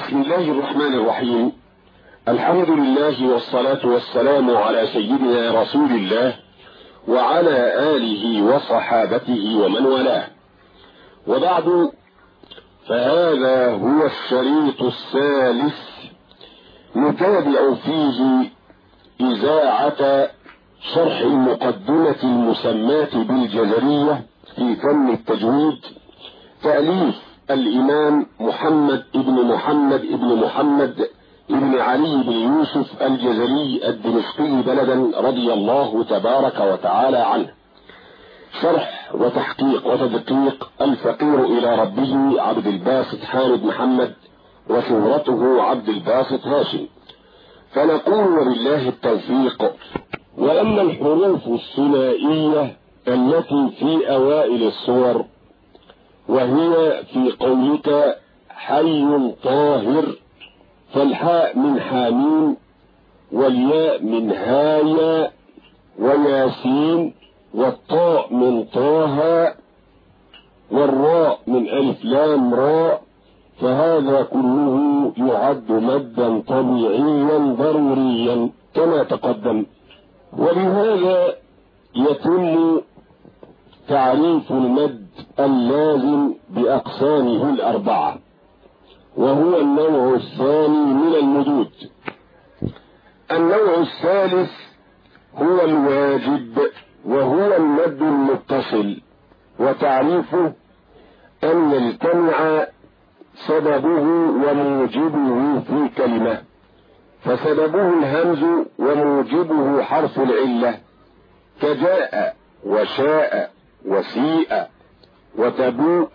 بسم الله الرحمن الرحيم. الحمد لله والصلاة والسلام على سيدنا رسول الله وعلى آله وصحابته ومن والاه، وبعد، فهذا هو الشريط الثالث نتابع فيه إذاعة شرح المقدمة المسماة بالجزرية في فن التجويد، تأليف الإمام محمد ابن علي بن يوسف الجزري الدمشقي بلدا رضي الله تبارك وتعالى عنه، شرح وتحقيق وتدقيق الفقير إلى ربه عبد الباسط حامد محمد وشهرته عبد الباسط هاشم. فنقول وبالله التوفيق. وأما الحروف الثنائية التي في أوائل الصور، وهي في قولك حي طاهر، فالحاء من حامين، والياء من هايا وياسين، والطاء من طه، والراء من ألف لام راء، فهذا كله يعد مدا طبيعيا ضروريا كما تقدم. ولهذا يتم تعريف المد اللازم بأقسامه الأربعة، وهو النوع الثاني من المدود. النوع الثالث هو الواجب، وهو المد المتصل، وتعريفه أن يجتمع سببه وموجبه في كلمة، فسببه الهمز وموجبه حرف العلة، كجاء وشاء وسيء وتبوء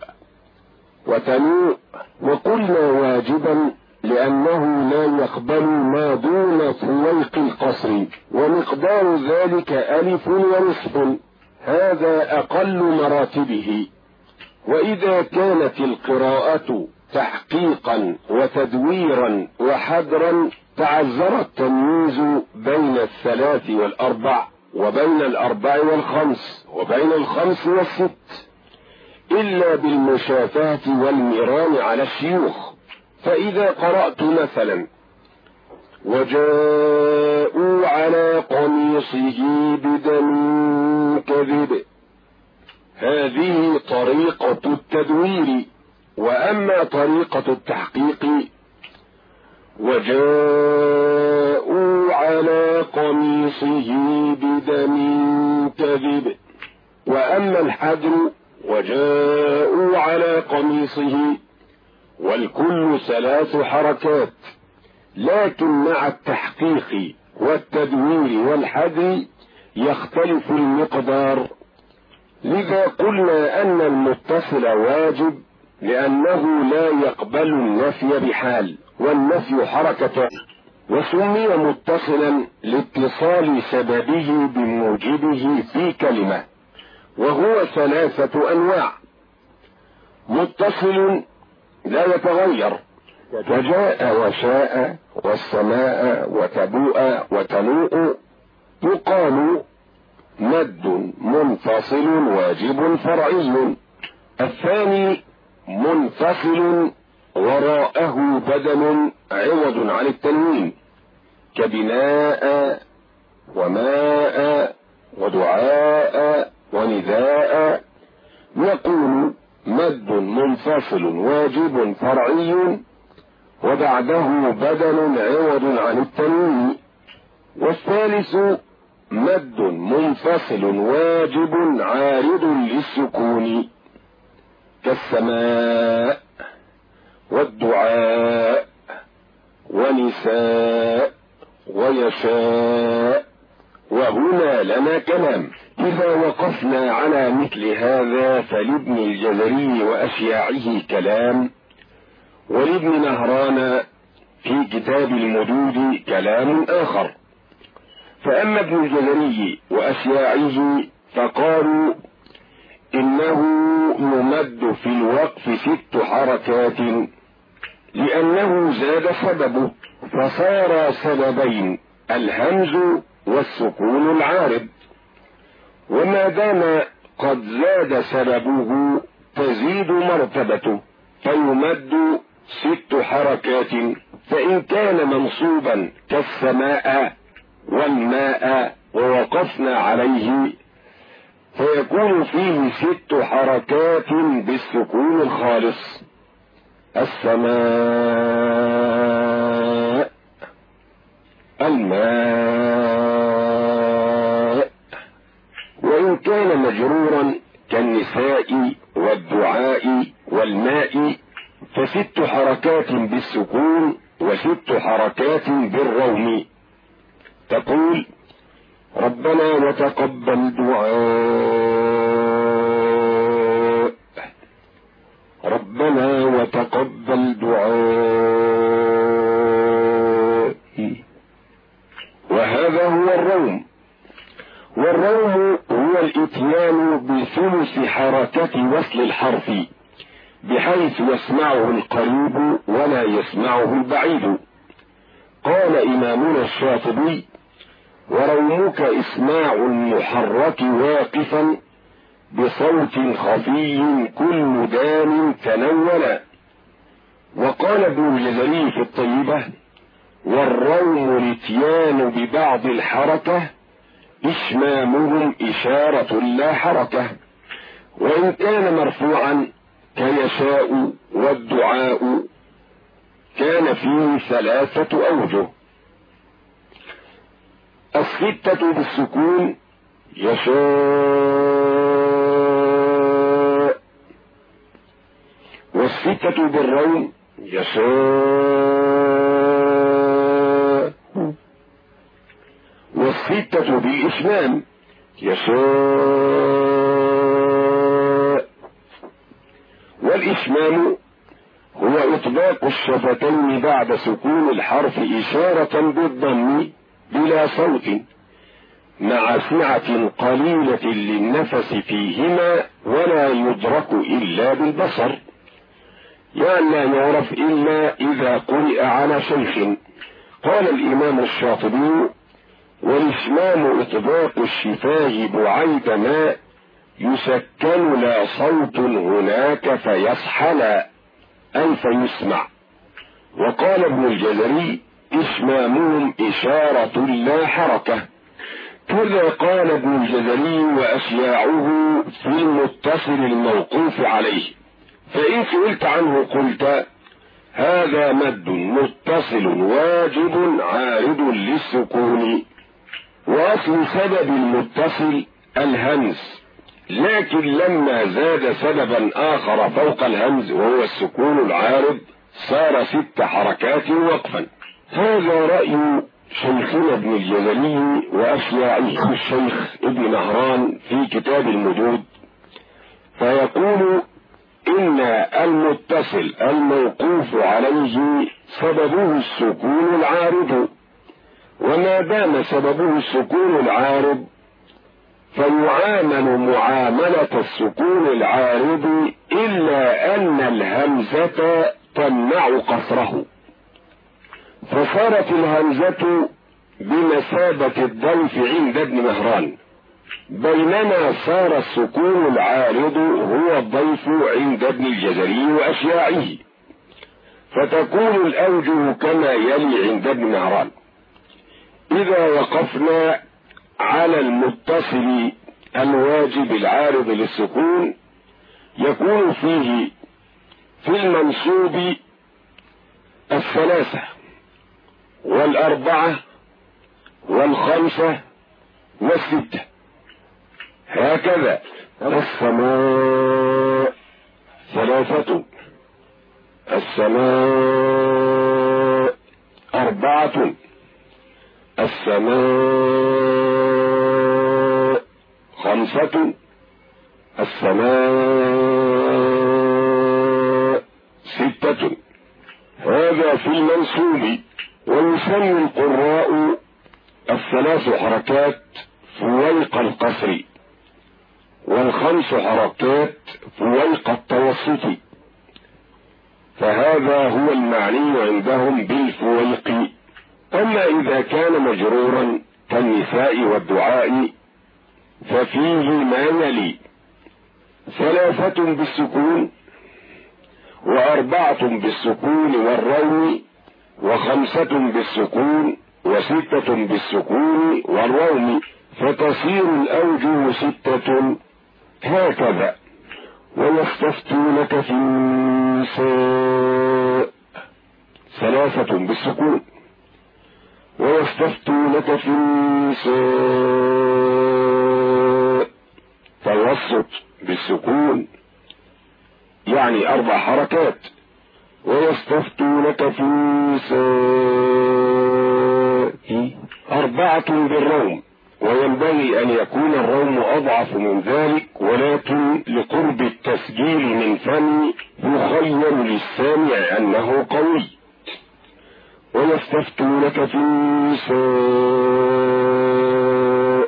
وتنوء. وقلنا واجبا لأنه لا يقبل ما دون فويق القصر، ومقدار ذلك ألف ونصف، هذا أقل مراتبه. وإذا كانت القراءة تحقيقا وتدويرا وحدرا، تعذر التمييز بين الثلاث والأربع، وبين الأربع والخمس، وبين الخمس والست، إلا بالمشافهة والميران على الشيوخ. فإذا قرأت مثلا وجاءوا على قميصه بدم كذب، هذه طريقة التدوير. وأما طريقة التحقيق وجاءوا على قميصه بدم كذب، وأما الحدر وجاءوا على قميصه، والكل 3 حركات، لكن مع التحقيق والتدوير والحدر يختلف المقدار. لذا قلنا أن المتصل واجب لأنه لا يقبل النفي بحال، والنفي حركة، وسمي متصلا لاتصال سببه بموجبه في كلمة، وهو 3 أنواع. متصل لا يتغير، كجاء وشاء والسماء وتبوء وتنوء، يقال مد منفصل واجب فرعي. الثاني منفصل وراءه بدل عوض عن التنوين، كبناء وماء ودعاء ونداء. يقول مد منفصل واجب فرعي وبعده بدل عوض عن التنوين. والثالث مد منفصل واجب عارض للسكون، كالسماء والدعاء ونساء ويشاء. وهنا لنا كلام. إذا وقفنا على مثل هذا فلابن الجزري وأشياعه كلام، ولابن نهران في كتاب المدود كلام آخر. فأما ابن الجزري وأشياعه فقالوا إنه يمد في الوقف 6 حركات، لأنه زاد سببه، فصار سببين، الهمز والسكون العارض. وما دام قد زاد سببه تزيد مرتبته، فيمد 6 حركات، فإن كان منصوبا كالسماء والماء ووقفنا عليه فيكون فيه 6 حركات بالسكون الخالص: السماء، الماء. وإن كان مجرورا كالنساء والدعاء والماء ف6 حركات بالسكون و6 حركات بالروم. تقول: ربنا وتقبل دعاء، ربنا وتقبل دعاء. وهذا هو الروم. والروم هو الاتيان بثلث حركة وصل الحرف بحيث يسمعه القريب ولا يسمعه البعيد. قال إمامنا الشاطبي: ورومك إسماع المحرك واقفا بصوت خفي كل دان تنولا. وقال ابن الجزري في الطيبة: والروم الاتيان ببعض الحركة إشمامهم إشارة لا حركة. وإن كان مرفوعا كيشاء والدعاء كان فيه 3 أوجه: 6 بالسكون: يشاء، 6 بالروم: يشاء، 6 بالإشمام: يشاء. والإشمام هو إطلاق الشفتين بعد سكون الحرف إشارة بالضم بلا صوت مع سعة قليلة للنفس فيهما ولا يدرك إلا بالبصر، يعني لا يعرف إلا إذا قرئ على شيخ. قال الإمام الشاطبي: والإشمام إطلاق الشفاه بعيد ما يسكن لا صوت هناك فيصحل أي فيسمع. وقال ابن الجزري: إشمامهم إشارة لا حركة. كذا قال ابن الجزري وأشياعه في المتصل الموقوف عليه. فإن سئلت عنه قلت: هذا مد متصل واجب عارض للسكون، وأصل سبب المتصل الهمز، لكن لما زاد سببا آخر فوق الهمز وهو السكون العارض صار 6 حركات وقفا. هذا رأي شيخنا ابن الجزري وأشياعه الشيخ ابن نهران في كتاب المدود، فيقول: إن المتصل الموقوف عليه سببه السكون العارض، وما دام سببه السكون العارض فيعامل معاملة السكون العارض إلا أن الهمزة تمنع قصره، فصارت الهمزة بمثابة الضيف عند ابن مهران، بينما صار السكون العارض هو الضيف عند ابن الجزري وأشياعه. فتكون الأوجه كما يلي عند ابن مهران: إذا وقفنا على المتصل الواجب العارض للسكون يكون فيه في المنصوب 3 و4 و5 و6، هكذا: السماء 3، السماء 4، السماء 5، السماء 6. هذا في المنصوب. ويسمي القراء 3 حركات فويق القصر و5 حركات فويق التوسط، فهذا هو المعني عندهم بالفويق. أما إذا كان مجرورا كالنساء والدعاء ففيه ما يلي: 3 بالسكون وأربعة بالسكون والروم، وخمسة بالسكون، وستة بالسكون والروم، فتصير الأوجه ستة هكذا. ويستفتونك في النساء، ثلاثة بالسكون. ويستفتونك في النساء، توسط بالسكون، يعني 4 حركات. ويستفتونك في النساء، 4 بالروم، وينبغي أن يكون الروم أضعف من ذلك، ولكن لقرب التسجيل من فم يخيل للسامع أنه قوي. ويستفتونك في النساء،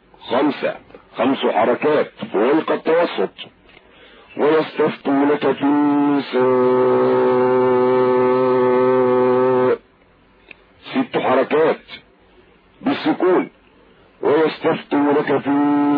5 حركات فوق التوسط. ويستفتونك في النساء، 6 حركات بالسكون. ويستفتونك في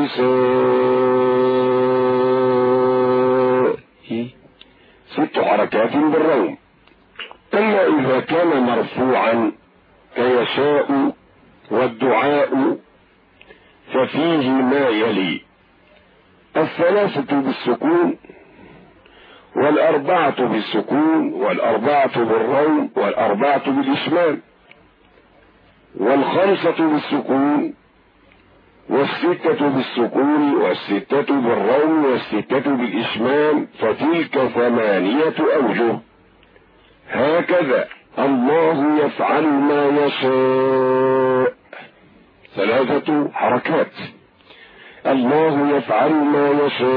النساء، 6 حركات بالروم. أما إذا كان مرفوعا كيشاء والدعاء ففيه ما يلي: 3 بالسكون، 4 بالسكون، 4 بالروم، 4 بالإشمام، 5 بالسكون، 6 بالسكون، 6 بالروم، 6 بالإشمام، فتلك 8 أوجه. هكذا الله يفعل ما يشاء، 3 حركات. الله يفعل ما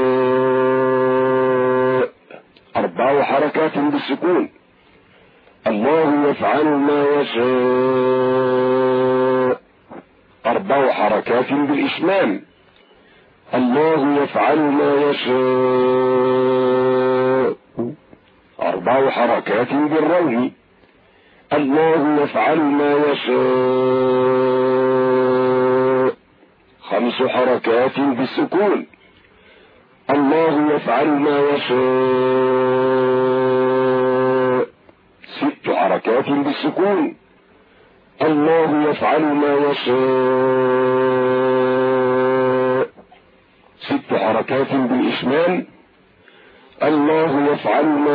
يشاء، 4 حركات بالسكون. الله يفعل ما يشاء، 4 حركات بالإشمام. الله يفعل ما يشاء، 4 حركات بالروم. الله يفعل ما يشاء، 5 حركات بالسكون. الله يفعل ما يشاء، 6 حركات بالسكون. الله يفعل ما يشاء، 6 حركات بالإشمام. الله يفعل ما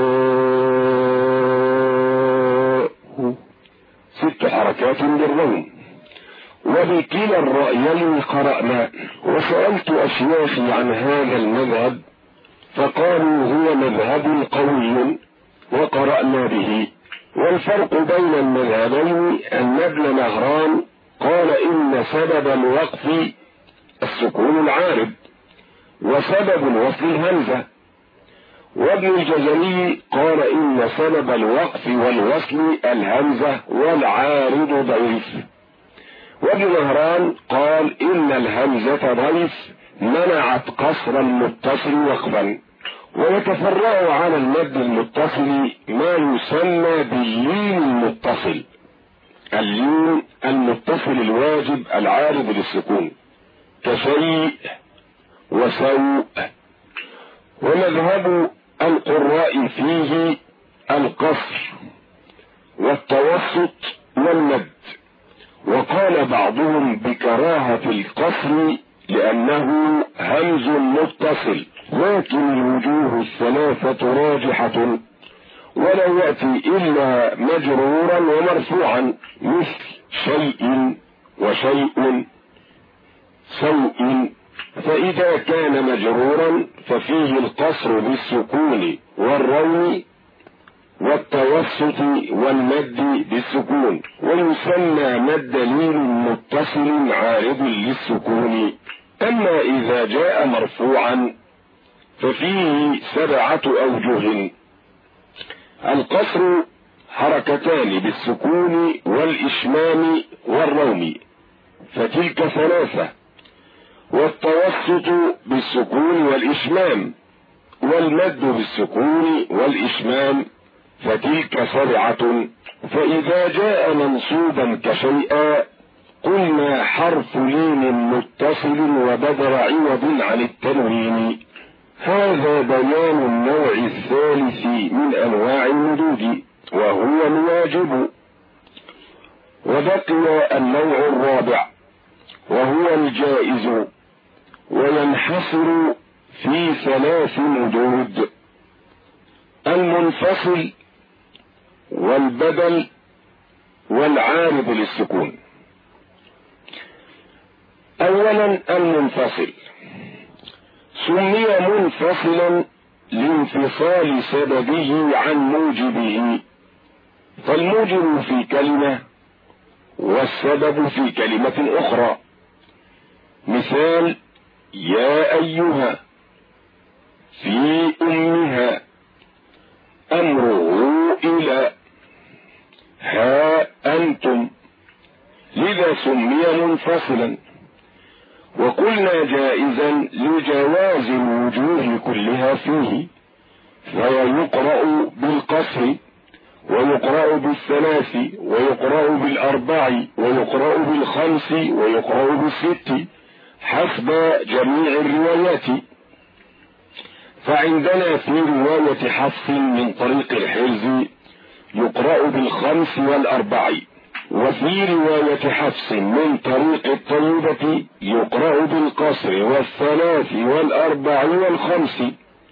يشاء، 6 حركات بالروم. وبكلا الرأيين قرأنا. وسألت أشياخي عن هذا المذهب فقالوا هو مذهب قوي وقرأنا به. والفرق بين المذهبين أن ابن مهران قال إن سبب الوقف السكون العارض، وسبب الوصل الهمزة. وابن الجزري قال إن سبب الوقف والوصل الهمزة والعارض ضعيف. وابن مهران قال إن الهمزة ضعيف منعت قصر المتصل وقفا. ويتفرع على المد المتصل ما يسمى باللين المتصل، اللين المتصل الواجب العارض للسكون، كشيء وسوء. ومذهب القراء فيه القصر والتوسط والمد. وقال بعضهم بكراهة القصر لأنه همز متصل، لكن الوجوه الثلاثة راجحة، ولا يأتي إلا مجرورا ومرفوعا، مثل شيء وشيء سوء. فإذا كان مجرورا ففيه القصر بالسكون والروم والتوسط والمد بالسكون، ويسمى مد لين متصل عارض للسكون. أما إذا جاء مرفوعا ففيه 7 أوجه: القصر حركتان بالسكون والإشمام والروم، فتلك 3، والتوسط بالسكون والإشمام، والمد بالسكون والإشمام، فتلك 7. فإذا جاء منصوبا كشيئا قلنا حرف لين متصل وبدر عوض عن التنوين. هذا بيان النوع الثالث من انواع المدود وهو الواجب. وبقي النوع الرابع وهو الجائز، وينحصر في 3 مدود: المنفصل والبدل والعارض للسكون. اولا المنفصل سمي منفصلا لانفصال سببه عن موجبه، فالموجب في كلمة والسبب في كلمة اخرى. مثال: يا ايها، في امها، امره الى، ها انتم. لذا سمي منفصلا. وقلنا جائزا لجواز الوجوه كلها فيه، فيقرأ بالقصر ويقرأ بالثلاث ويقرأ بالأربع ويقرأ بالخمس ويقرأ بالست حسب جميع الروايات. فعندنا في رواية حفص من طريق الحرز يقرأ بالخمس والأربع، وفي رواية حفص من طريق الطيبة يقرأ بالقصر والثلاث والأربع والخمس،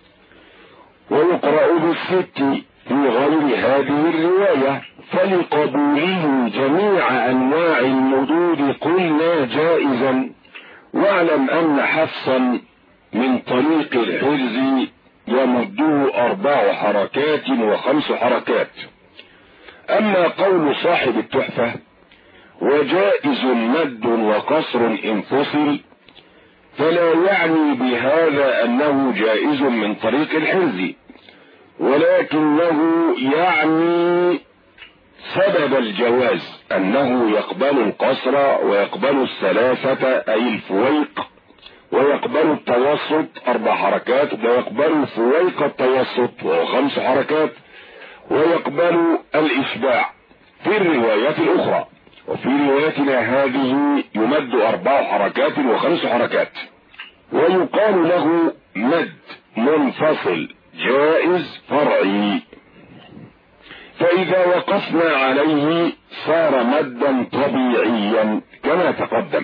ويقرأ بالست في غير هذه الرواية. فلقبوله جميع أنواع المدود قلنا جائزا. واعلم أن حفصا من طريق الحرز يمده 4 حركات و5 حركات. اما قول صاحب التحفة: وجائز مد وقصر انفصل، فلا يعني بهذا انه جائز من طريق الحرز، ولكنه يعني سبب الجواز، انه يقبل القصر ويقبل الثلاثة اي الفويق، ويقبل التوسط 4 حركات، ويقبل فويق التوسط وهو 5 حركات، ويقبل الإشباع في الروايات الأخرى. وفي روايتنا هذه يمد 4 حركات و5 حركات. ويقال له مد منفصل جائز فرعي، فإذا وقفنا عليه صار مدا طبيعيا كما تقدم.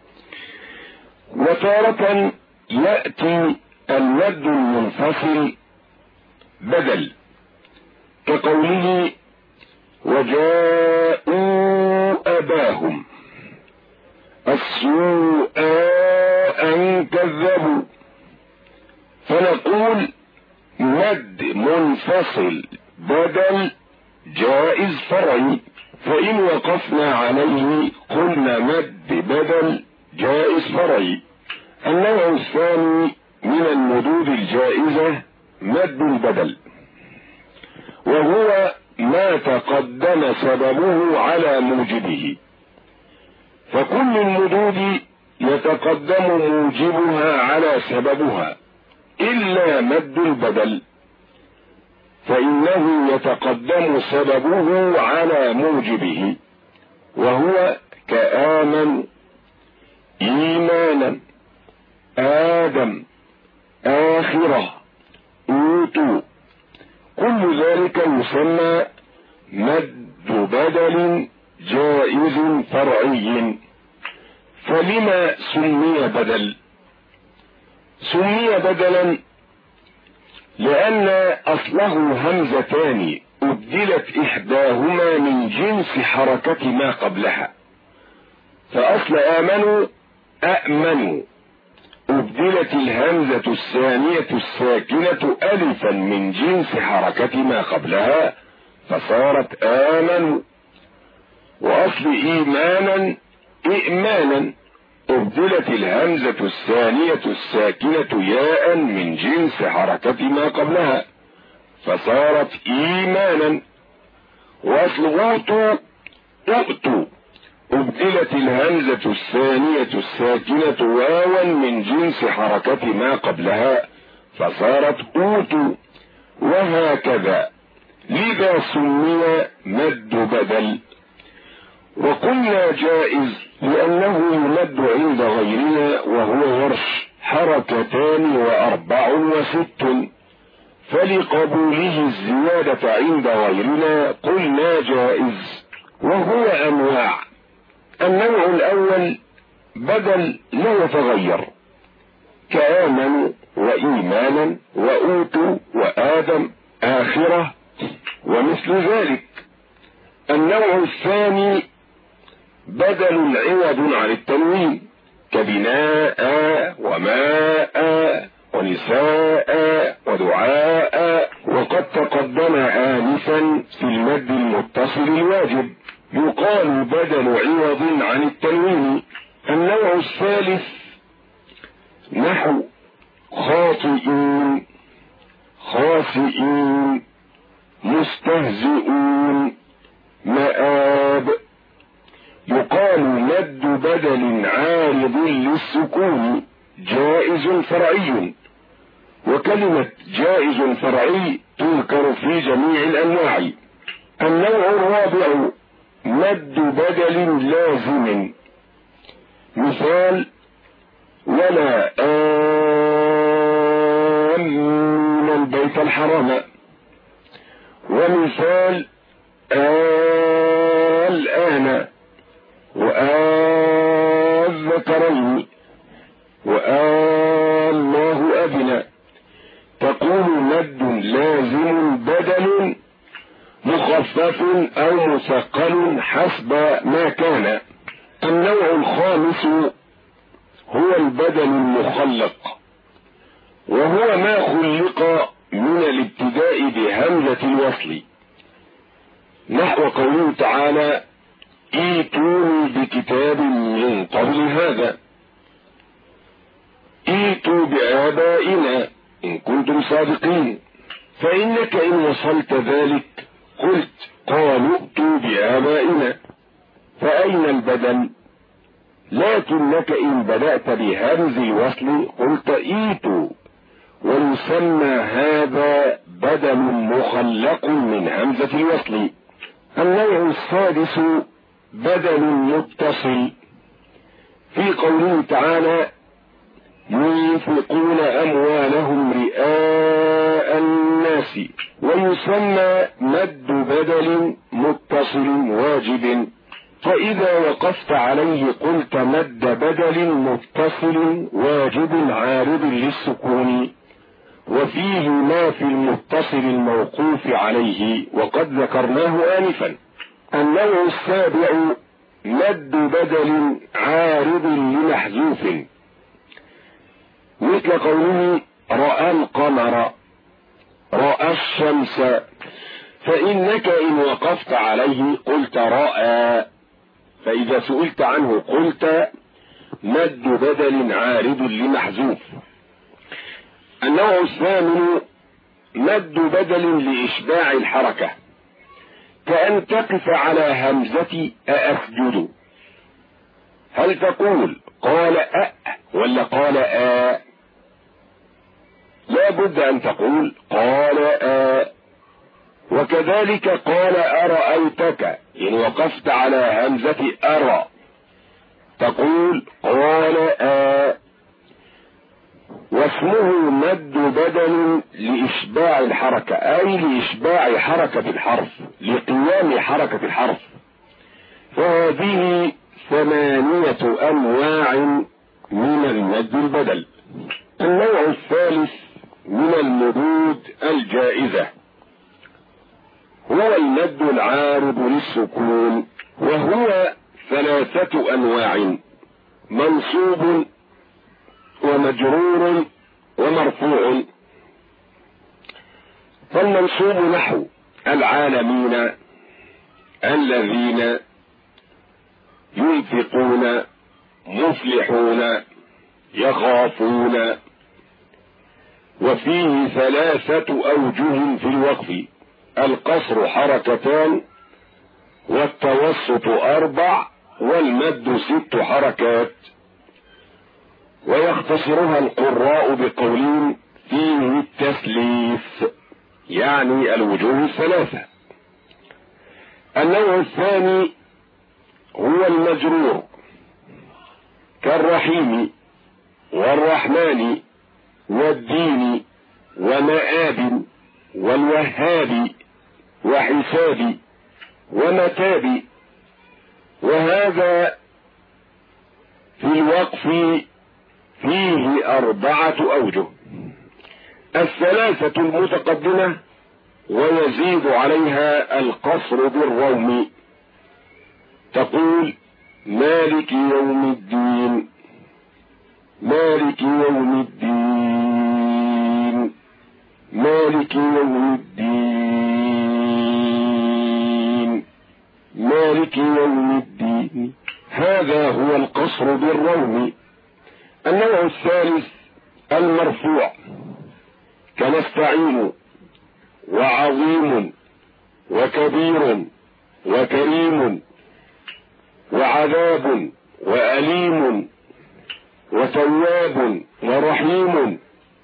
وتارة يأتي المد المنفصل بدل، كقوله: وجاءوا أباهم السوء أن كذبوا. فنقول مد منفصل بدل جائز فرعي، فإن وقفنا عليه قلنا مد بدل جائز فرعي. النوع الثاني من المدود الجائزة مد البدل، وهو ما تقدم سببه على موجبه. فكل المدود يتقدم موجبها على سببها إلا مد البدل، فإنه يتقدم سببه على موجبه، وهو كآمن، إيمانا، آدم، آخرة، أوتوا. كل ذلك يسمى مد بدل جائز فرعي. فلما سمي بدل؟ سمي بدلا لأن أصله همزتان أبدلت إحداهما من جنس حركة ما قبلها. فأصل آمنوا أأمنوا، أبدلت الهمزة الثانية الساكنة ألفا من جنس حركة ما قبلها فصارت آمنوا. وأصل إيمانا إئمانا، أبدلت الهمزة الثانية الساكنة ياء من جنس حركة ما قبلها فصارت إيمانا. وأصل أوتوا أؤتوا، أبدلت الهمزة الثانية الساكنة واوا من جنس حركة ما قبلها فصارت أوتوا، وهكذا. لذا سمي مد بدل. وقلنا جائز لأنه يمد عند غيرنا وهو ورش حركتان وأربع وست، فلقبوله الزيادة عند غيرنا قلنا جائز. وهو أنواع. النوع الأول بدل لا يتغير، كآمنوا وإيمانا وأوتوا وآدم آخرة ومثل ذلك. النوع الثاني بدل عوض عن التنوين، كبناء وماء ونساء ودعاء، وقد تقدم آنفا في المد المتصل الواجب يقال بدل عوض عن التنوين. النوع الثالث نحو خاطئين خاسئين مستهزئون مآب، يقال مد بدل عارض للسكون جائز فرعي، وكلمة جائز فرعي تذكر في جميع الأنواع. النوع الرابع مد بدل لازم، مثال ولا آمن البيت الحرام، ومثال الآن وذكرين والله أبنى. تقول مد لازم بدل مخفف أو مثقل حسب ما كان. النوع الخامس هو البدل المخلق، وهو ما خلق من الابتداء بهمزة الوصل، نحو قوله تعالى ائتوني بكتاب من قبل هذا، ائتوا بآبائنا إن كنتم صادقين. فإنك إن وصلت ذلك قلت قالوا ائتوا بآبائنا، فأين البدل؟ لكنك إن بدأت بهمز الوصل قلت ائتوا، ويسمى هذا بدل مخلق من همزة الوصل. النوع السادس بدل متصل، في قوله تعالى ينفقون أموالهم رئاء الناس، ويسمى مد بدل متصل واجب، فإذا وقفت عليه قلت مد بدل متصل واجب عارض للسكون، وفيه ما في المتصل الموقوف عليه وقد ذكرناه آنفا. النوع السابع مد بدل عارض لمحذوف، مثل قوله رأى القمر رأى الشمس، فإنك إن وقفت عليه قلت رأى، فإذا سئلت عنه قلت مد بدل عارض لمحذوف. النوع الثامن مد بدل لإشباع الحركة، كأن تقف على همزة أأسجد، هل تقول قال أ ولا قال آ؟ لا بد أن تقول قال آ. وكذلك قال أرأيتك، إن وقفت على همزة أرى تقول قال آ. واسمه مد بدل لإشباع الحركة، أي لإشباع حركة الحرف، لقيام حركة الحرف. فهذه 8 أنواع من المد البدل. النوع الثالث من المدود الجائزة هو المد العارض للسكون، وهو 3 أنواع: منصوب ومجرور ومرفوع. فالمنصوب نحو العالمين، الذين، ينفقون، مفلحون، يخافون. وفيه 3 أوجه في الوقف: القصر 2 والتوسط 4 والمد 6 حركات. ويختصرها القراء بقولهم فيه التثليث، يعني الوجوه 3. النوع الثاني هو المجرور، كالرحيم والرحمن والدين ومآب والوهاب وحساب ومتاب. وهذا في الوقف فيه 4 أوجه: الثلاثة المتقدمة، ويزيد عليها القصر بالروم. تقول: مالك يوم الدين، مالك يوم الدين، مالك يوم الدين، مالك يوم الدين. هذا هو القصر بالروم. النوع الثالث المرفوع، كنستعين وعظيم وكبير وكريم وعذاب وأليم وتواب ورحيم.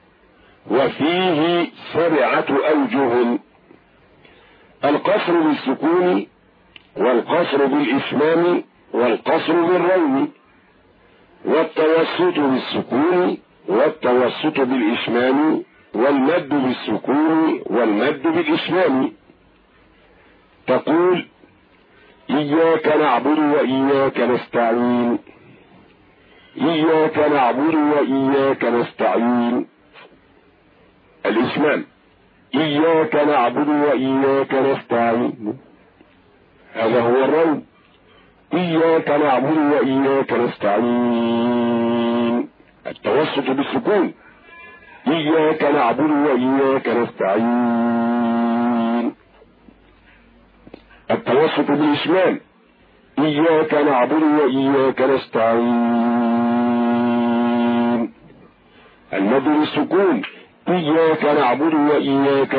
وفيه 7 أوجه: القصر بالسكون، والقصر بالإتمام، والقصر بالروم، والتوسط بالسكون، والتوسط بالإتمام، والمد بالسكون، والمد بالإتمام. تقول: إياك نعبد وإياك نستعين، إياك نعبد وإياك نستعين. الإتمام: إياك نعبد وإياك نستعين. هذا هو الروم: إياك نعبد وإياك نستعين. التوسط بالسكون: إياك نعبد وإياك نستعين. التوسط بالإتمام: إياك نعبد وإياك نستعين. المد بالسكون: إياك نعبد وإياك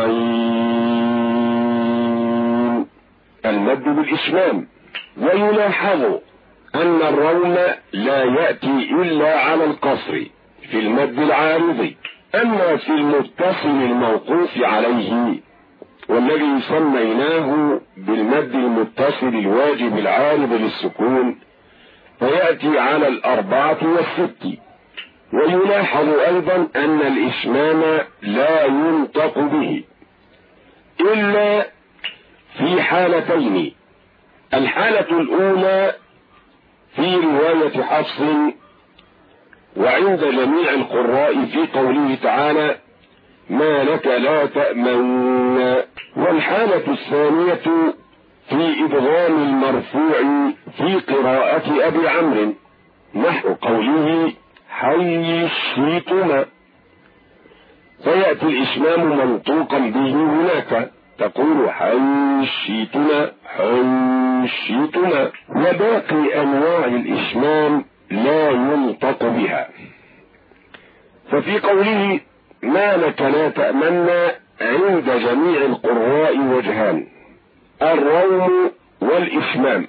نستعين. المد بالإتمام. ويلاحظ أن الروم لا يأتي إلا على القصر في المد العارض، أما في المتصل الموقوف عليه والذي سميناه بالمد المتصل الواجب العارض للسكون فيأتي على 4 و6. ويلاحظ أيضا أن الإتمام لا ينطق به إلا في حالتين: الحالة الأولى في رواية حفص وعند جميع القراء في قوله تعالى: ما لك لا تأمن. والحالة الثانية في إدغام المرفوع في قراءة أبي عمرو نحو قوله: حي الشيطما، فيأتي الإتمام منطوقا به هناك. تقول: حي الشيطما، حي الشيطما. وباقي أنواع الإتمام لا ينطق بها. ففي قوله: ما لك لا تأمن عند جميع القراء وجهان: الروم والإتمام،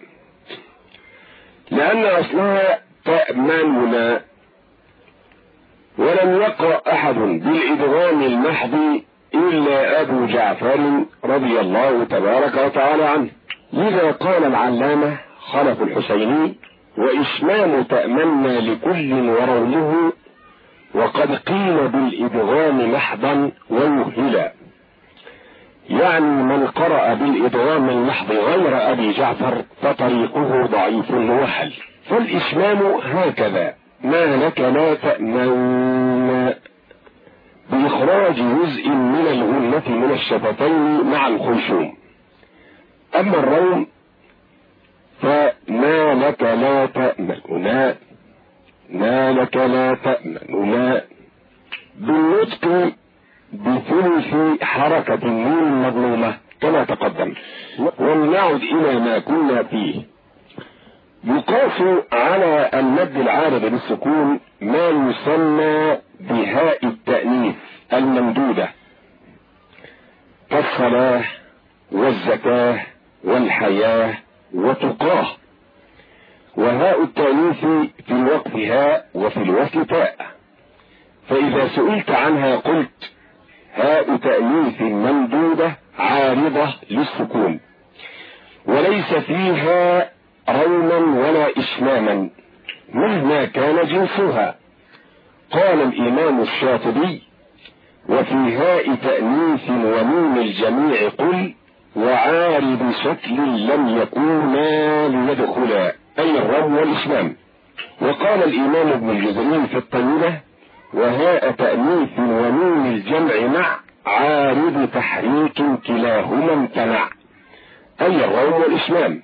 لأن أصلها تأمننا، ولم يقرأ أحد بالإدغام المحض إلا أبو جعفر رضي الله تبارك وتعالى عنه. لذا قال العلامة خلف الحسيني: وإتمام تأمنا لكل ورومه، وقد قيل بالإدغام محضا ووهلا، يعني من قرأ بالإدغام المحض غير أبي جعفر فطريقه ضعيف موحل. فالإتمام هكذا: ما لك لا تأمن، بإخراج جزء من الغنة من الشفتين مع الخيشوم. أما الروم فما لك لا تأمن، ما لك لا تأمن، بالنطق بثلث حركة النون المظلومة كما تقدم. ولنعد إلى ما كنا فيه. يقاس على المد العارض بالسكون ما يسمى بهاء التأنيث الممدودة كالصلاة والزكاة والحياة وتقاه. وهاء التأنيث في الوقف هاء وفي الوصل تاء، فإذا سئلت عنها قلت: هاء تأنيث ممدودة عارضة للسكون، وليس فيها روما ولا إتماما مهما كان جنسها، قال الإمام الشاطبي: وفي هاء تأنيث ونون الجميع قل وعارض شكل لم يكونا ليدخلا، أي الروم والإشمام. وقال الإمام ابن الجزري في الطويلة: وهاء تأنيث ونون الجمع مع عارض تحريك كلاهما امتنع، أي الروم والإشمام.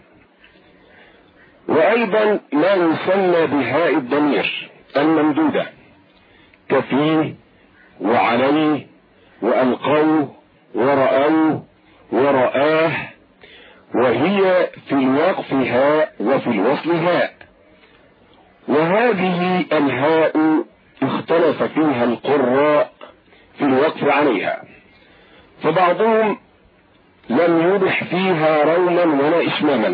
وأيضا ما يسمى بهاء الضمير الممدودة كفيه وعليه وألقوه ورأوه ورآه، وهي في الوقف هاء وفي الوصل هاء. وهذه الهاء اختلف فيها القراء في الوقف عليها، فبعضهم لم يبح فيها روما ولا إشماما،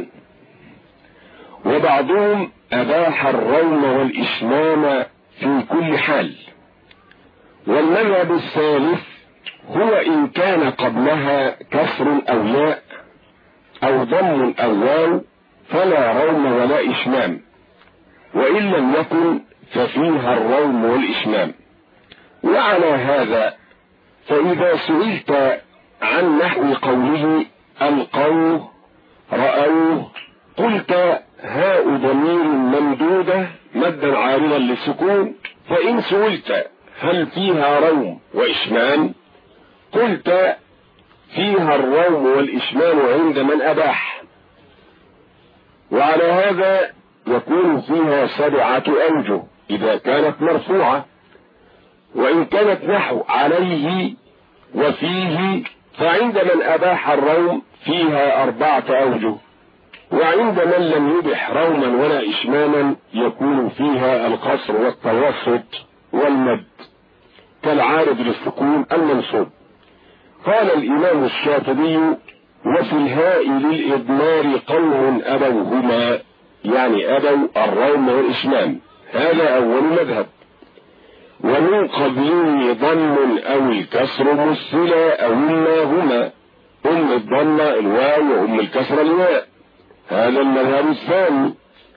وبعضهم أباح الروم والإشمام في كل حال. والمذهب الثالث هو إن كان قبلها كسر أو ياء أو ضم أو واو فلا روم ولا إشمام، وإن لم يكن ففيها الروم والإشمام. وعلى هذا فإذا سئلت عن نحو قوله ألقوه رأوه قلت هاء ضمير ممدودة مدا عارضا للسكون، فإن سئلت هل فيها روم وإشمام قلت فيها الروم والإشمام عند من أباح. وعلى هذا يكون فيها 7 أوجه إذا كانت مرفوعة، وإن كانت نحو عليه وفيه فعند من أباح الروم فيها 4 أوجه، وعند من لم يبح روما ولا إشماما يكون فيها القصر والتوسط والمد كالعارض للسكون المنصوب. قال الإمام الشاطبي: وفي الهاء للإضمار قوم أبوهما، يعني أبوا الروم والإشمام، هذا أول مذهب. ومن قبله ضم أو الكسر مثلا أو إما هما، أم الضم الواو وأم الكسر الياء، هذا المذهب الثاني.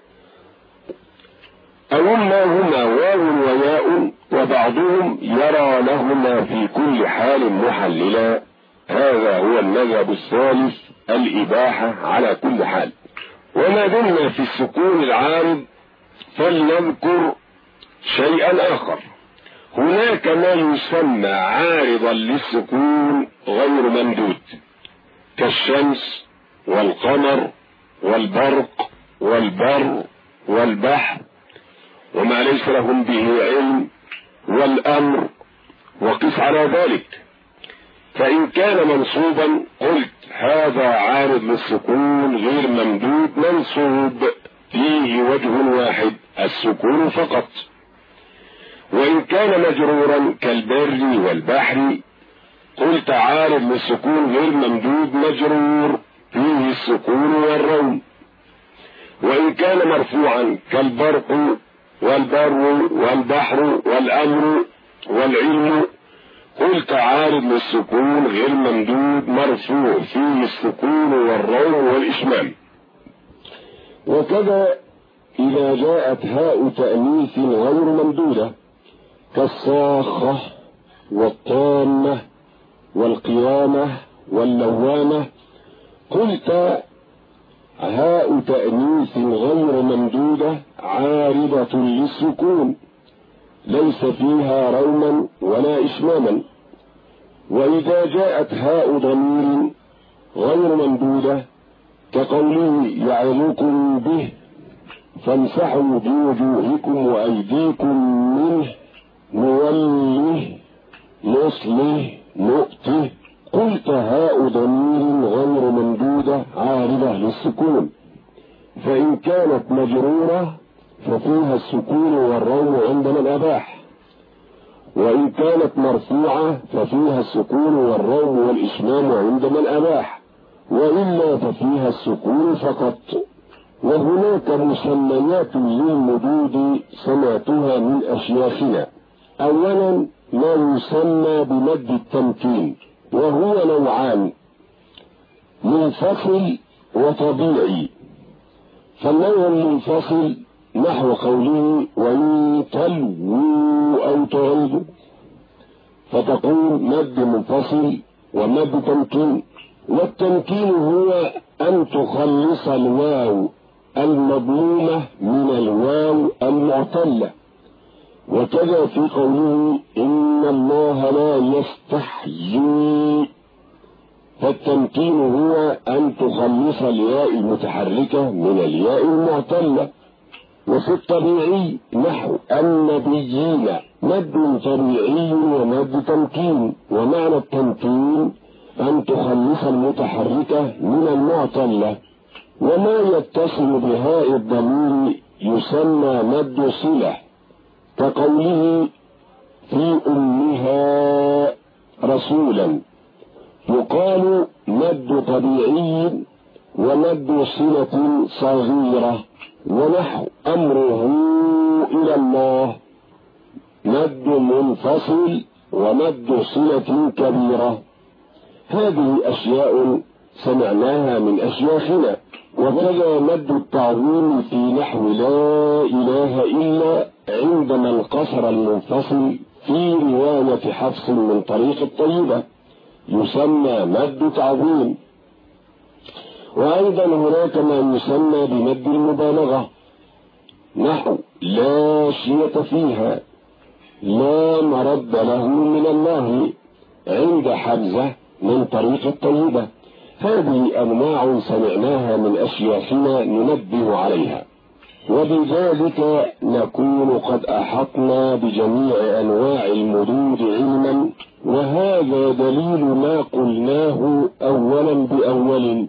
أو إما هما واو وياء، وبعضهم يرى لهما في كل حال محللا، هذا هو المذهب الثالث، الإباحة على كل حال. وما دمنا في السكون العارض فلنذكر شيئا آخر. هناك ما يسمى عارضا للسكون غير ممدود كالشمس والقمر والبرق والبر والبحر وما ليس لهم به علم والأمر، وقس على ذلك. فإن كان منصوبا قلت هذا عارض للسكون غير ممدود منصوب فيه وجه واحد السكون فقط. وإن كان مجرورا كالبر والبحر قلت عارض للسكون غير ممدود مجرور فيه السكون والروم. وإن كان مرفوعا كالبرق والبر والبحر والأمر والعلم قلت عارض للسكون غير ممدود مرفوع فيه السكون والروم والإشمام. وكذا إذا جاءت هاء تأنيث غير ممدودة كالصاخة والطامة والقيامة واللوامة قلت هاء تأنيث غير ممدودة عارضة للسكون ليس فيها روما ولا إشماما. وإذا جاءت هاء ضمير غير ممدودة كقوله يعظكم به فامسحوا بوجوهكم وأيديكم منه نوله نصله نؤته قلت هاء ضمير غير ممدودة عارضة للسكون، فإن كانت مجرورة ففيها السكون والروم عند من أباح، وإن كانت مرفوعة ففيها السكون والروم والإشمام عند من أباح، وإلا ففيها السكون فقط. وهناك مسميات للمدود سمعتها من أشياخنا. أولا ما يسمى بمد التمكين، وهو نوعان منفصل وطبيعي. فالنوع المنفصل نحو قوله وإن تلووا أو تعرضوا، فتقول مد منفصل ومد تمكين. والتمكين هو أن تخلص الواو المضمومة من الواو المعتلة. وكذا في قوله إن الله لا يستحيي، فالتمكين هو أن تخلص الياء المتحركة من الياء المعتلة. وفي الطبيعي نحو النبيين مد طبيعي ومد تمكين، ومعنى التمكين أن تخلص المتحركة من المعتلة. وما يتصل بهاء الضمير يسمى مد صلة، كقوله في أمها رسولا، يقال مد طبيعي ومد صلة صغيرة. ونحو أمره إلى الله مد منفصل ومد صلة كبيرة. هذه أشياء سمعناها من أشياخنا. وكذا مد التعظيم في نحو لا إله إلا عندما انقصر المنفصل في رواية حفص من طريق الطيبة يسمى مد تعظيم. وأيضا هناك ما يسمى بمد المبالغة، نحو لا شية فيها لا مرد له من الله عند حمزة من طريق الطيبة. هذه أنواع سمعناها من أشياخنا ننبه عليها. وبذلك نكون قد أحطنا بجميع أنواع المدود علما، وهذا دليل ما قلناه أولا بأول.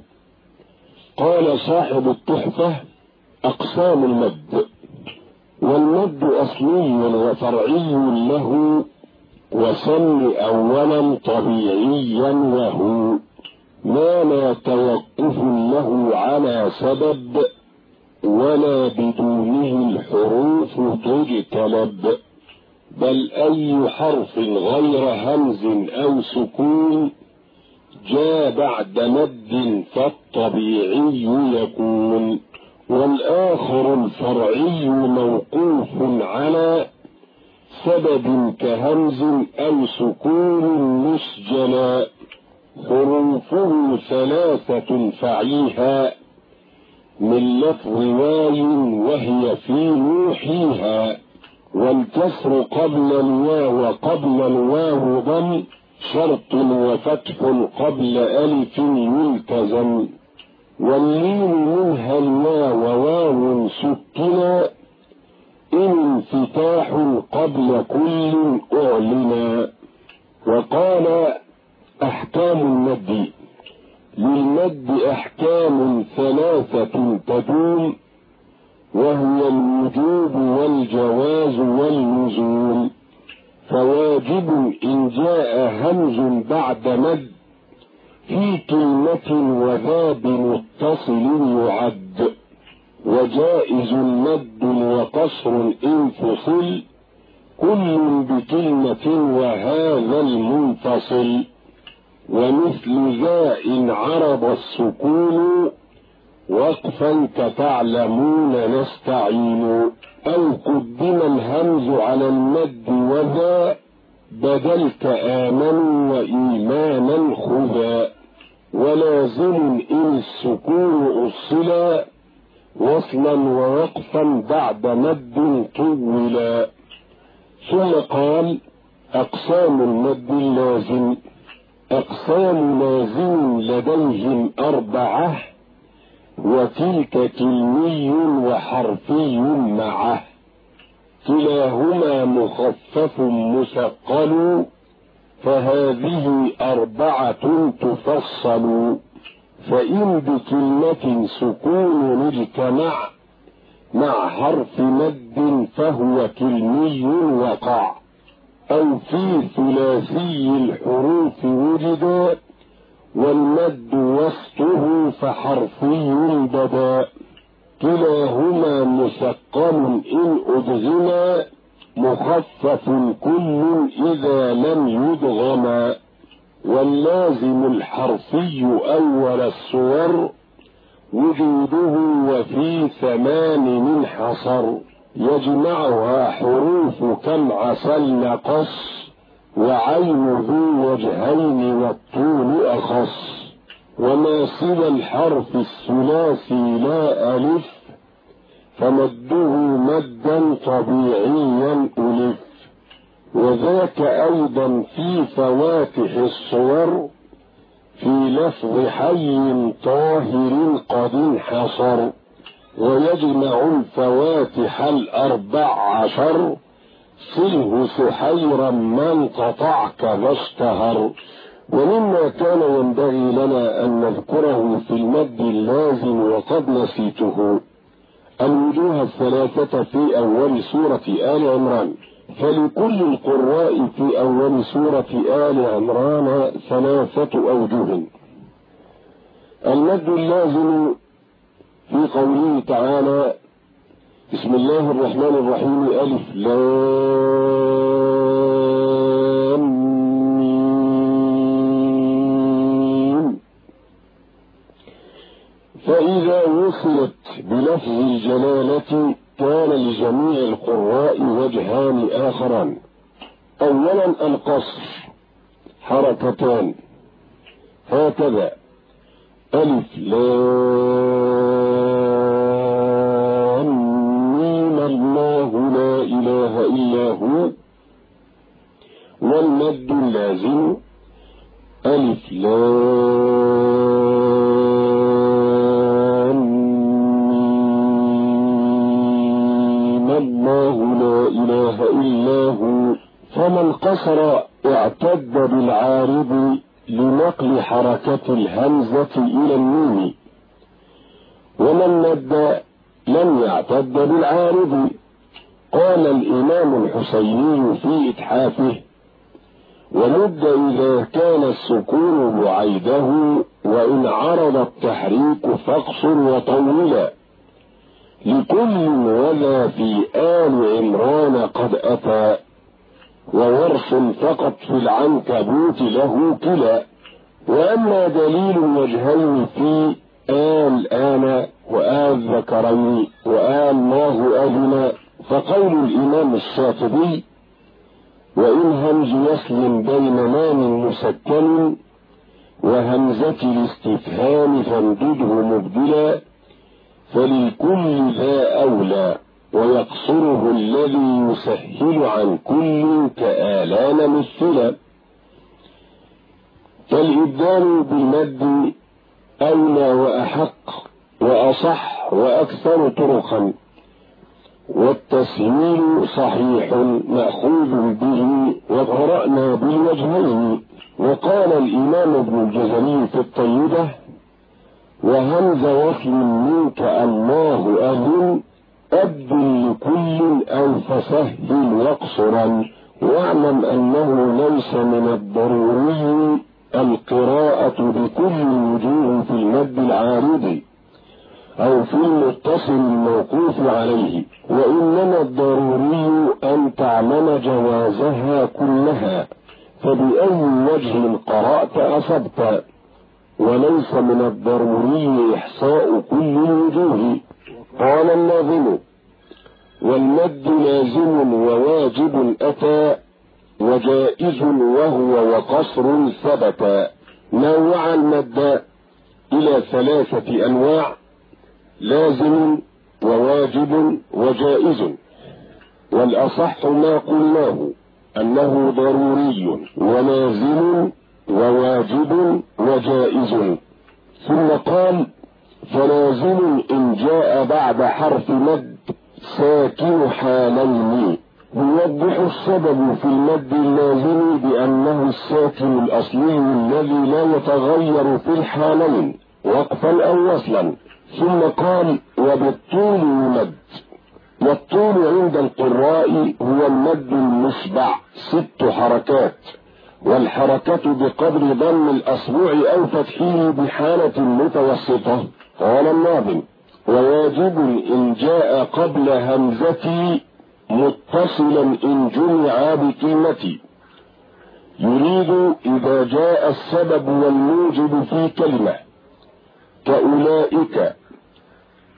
قال صاحب التحفة أقسام المد، والمد أصلي وفرعي له، وسم أولا طبيعيا وهو ما لا توقف له على سبب ولا بدونه الحروف تجتلب، بل أي حرف غير همز أو سكون جاء بعد مد فالطبيعي يكون. والآخر الفرعي موقوف على سبب كهمز أو سكون مسجلا، حروفه ثلاثة فعيها من لفظ واي وهي في نوحيها، والكسر قبل الواو قبل الواو ضم شرط وفتح قبل ألف يلتزم، واللين منها الواو واو سكنا إن انفتاح قبل كل أعلنا. وقال أحكام المد، للمد أحكام ثلاثة تدوم، وهو الوجوب والجواز والنزول. فواجب إن جاء همز بعد مد في كلمة وذا بمتصل يعد، وجائز مد وقصر إن فصل كل بكلمة وهذا المنفصل. ومثل ذا إن عرض السكون وقفا كتعلمون نستعين، أو قدم الهمز على المد وذا بدلك آمنوا وإيمانا خذا. ولازم إن السكون أصلا وصلا ووقفا بعد مد طولا. ثم قال أقسام المد اللازم. أقسام لازم لديهم أربعة، وتلك كلمي وحرفي معه، كلاهما مخفف مثقل، فهذه أربعة تفصل. فإن بكلمة سكون اجتمع مع حرف مد فهو كلمي وقع، أو في ثلاثي الحروف وجد والمد وسطه فحرفي بدا، كلاهما مثقل إن أدغما، مخفف كل إذا لم يدغما. واللازم الحرفي أول الصور، وجوده وفي 8 حصر، يجمعها حروف كم عسل نقص، وعين ذو وجهين والطول أخص، وما سوى الحرف الثلاثي لا ألف، فمده مدا طبيعيا ألف. وذاك أيضا في فواتح الصور، في لفظ حي طاهر قد انحصر، ويجمع الفواتح 14، صله سحيرا من قطعك ما اشتهر. ومما كان ينبغي لنا أن نذكره في المد اللازم وقد نسيته الوجوه 3 في أول سورة آل عمران، فلكل القراء في أول سورة آل عمران 3 أوجه. المد اللازم في قوله تعالى: بسم الله الرحمن الرحيم، ألف لام ميم، فإذا وصلت بلفظ الجلالة كان لجميع القراء وجهان آخران. أولا القصر، حركتان، هكذا: ألف لام ميم الله لا إله إلا هو. والمد اللازم ألف لام ميم الله لا إله إلا هو. فمن قصر اعتد بالعارض لنقل حركة الهمزة إلى الميم، ومن مد لم يعتد بالعارض. قال الإمام الحسيني في إتحافه: ومد إذا كان السكون بعيده، وإن عرض التحريك فاقصر وطولا، لكل وذا في آل عمران قد أتى، وورش فقط في العنكبوت له كلا. وأما دليل الوجهين في آل آن وآل ذكرين وآل الله أذن، فقول الإمام الشاطبي: وإن همز وصل بين لام مسكن وهمزة الاستفهام فامدده مبدلا، فللكل ذا أولى، ويقصره الذي يسهل عن كل كآلان مثلا. فالإبدال بالمد أولى وأحق وأصح وأكثر طرقا، والتسهيل صحيح مأخوذ به، وقرأنا بالوجهين. وقال الإمام ابن الجزري في الطيبة: وهمز وصل منك الله أذن، أبدل لكل أو فسهل واقصرا. واعلم أنه ليس من الضروري القراءة بكل الوجوه في المد العارض أو في المتصل الموقوف عليه، وإنما الضروري أن تعلم جوازها كلها، فبأي وجه قرأت أصبت، وليس من الضروري إحصاء كل الوجوه. قال الناظم: والمد لازم وواجب أتى، وجائز وهو وقصر ثبتا. نوع المد إلى 3 أنواع: لازم وواجب وجائز، والأصح ما قلناه أنه ضروري ولازم وواجب وجائز. ثم قال: فلازم إن جاء بعد حرف مد ساكن حالين. يوضح السبب في المد اللازم بأنه الساكن الأصلي الذي لا يتغير في الحالين وقفا أو وصلا. ثم قال: وبالطول يمد. والطول عند القراء هو المد المشبع 6 حركات، والحركة بقدر ضم الأصبع أو فتحه بحالة متوسطة. قال الناظم: وواجب إن جاء قبل همزتي متصلا إن جمع بكلمتي. يريد إذا جاء السبب والموجب في كلمة، كأولئك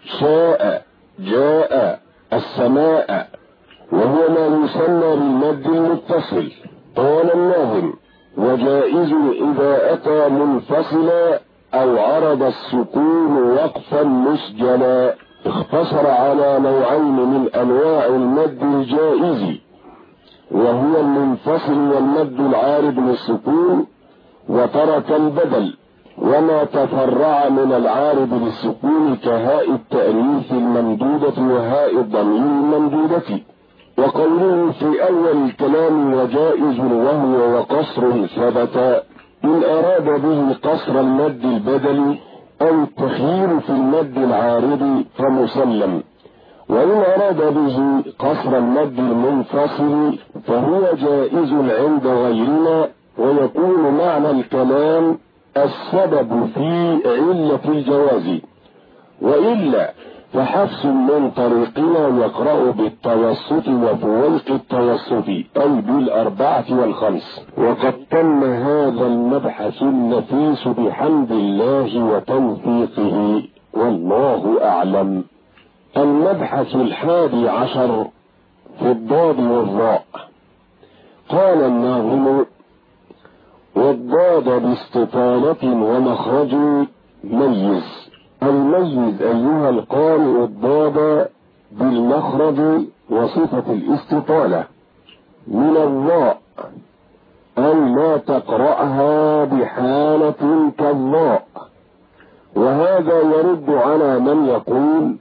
شاء، جاء، السماء، وهو ما يسمى بالمد المتصل. قال الناظم: وجائز إذا أتى منفصلا أو عرض السكون وقفا مسجلا. اختصر على نوعين من أنواع المد الجائز، وهو المنفصل والمد العارض للسكون، وترك البدل وما تفرع من العارض للسكون كهاء التأنيث الممدودة وهاء الضمير الممدودة. وقوله في أول الكلام وجائز وهو وقصر ثبت، إن أراد به قصر المد البدلي أو التخيير في المد العارض فمسلم، وإن أراد به قصر المد المنفصل فهو جائز عند غيرنا، ويكون معنى الكلام السبب في علة الجواز، وإلا فحفص من طريقنا يقرأ بالتوسط وفوق التوسط أي بالأربعة والخمس. وقد تم هذا المبحث النفيس بحمد الله وتوفيقه، والله أعلم. المبحث 11 في الضاد والراء. قال الناظم: والضاد باستطالة ومخرج ميز. الميز أيها القارئ الضاد بالمخرج وصفة الاستطالة من الضاء، أو لا تقرأها بحالة كالضاء. وهذا يرد على من يقول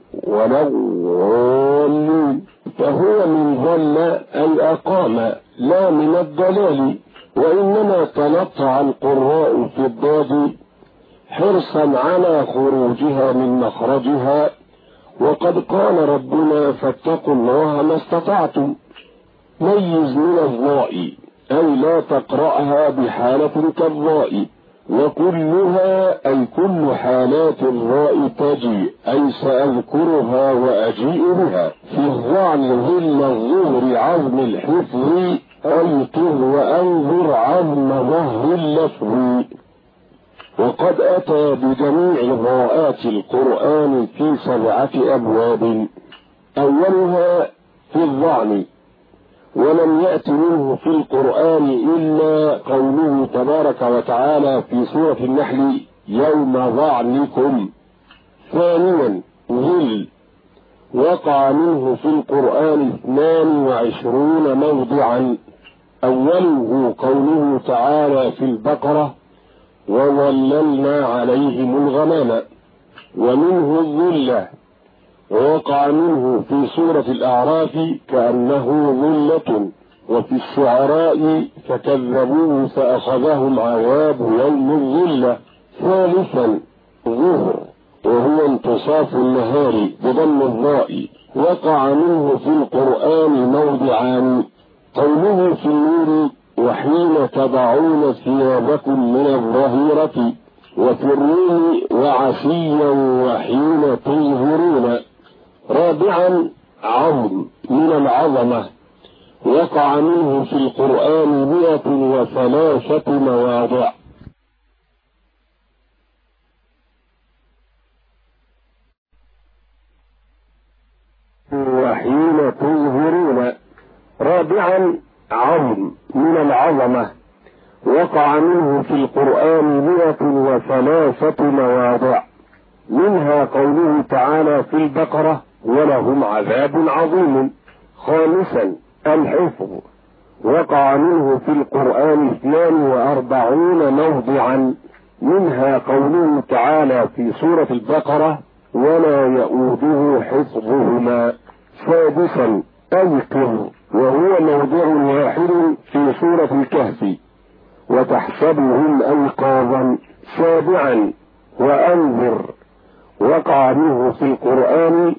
ولضالين، فهو من ضل أي أقام، لا من الضلال. وإنما تنطع القراء في الضاد حرصا على خروجها من مخرجها، وقد قال ربنا: فاتقوا الله ما استطعتم. ميز من الضاء أي لا تقرأها بحالة كالضاء، وكلها أي كل حالات الضاء تجي، أي سأذكرها وأجيء بها. في الظعن ظل الظهر عظم الحفظ، أيقظ وأنظر عظم ظهر اللفظ. وقد أتى بجميع ضاءات القرآن في 7 أبواب، أولها في الظعن، ولم يأت منه في القرآن إلا قوله تبارك وتعالى في سورة النحل: يوم ظعنكم. ثانيا ظل، وقع منه في القرآن 22 موضعا، أوله قوله تعالى في البقرة: وظللنا عليهم الغمام. ومنه الظلة، ووقع منه في سورة الأعراف كأنه ظلة، وفي الشعراء فكذبوه فأخذهم عذاب يوم الظلة. ثالثا ظهر، وهو انتصاف النهار بضم الضاء، وقع منه في القرآن موضعان، قوله في النور: وحين تضعون ثيابكم من الظهيرة، وفي الروم: وعشيا وحين تظهرون. رابعا عظم من العظمة، وقع منه في القرآن 103 مواضع. وحين تظهرون. رابعا عظم من العظمة، وقع منه في القرآن 103 مواضع، منها قوله تعالى في البقرة: ولهم عذاب عظيم. خامسا الحفظ، وقع منه في القرآن 42 موضعا، منها قوله تعالى في سورة البقرة: ولا يؤوده حفظهما. سادسا أيقظ، وهو موضع واحد في سورة الكهف: وتحسبهم أيقاظا. سابعا وأنذر، وقع منه في القرآن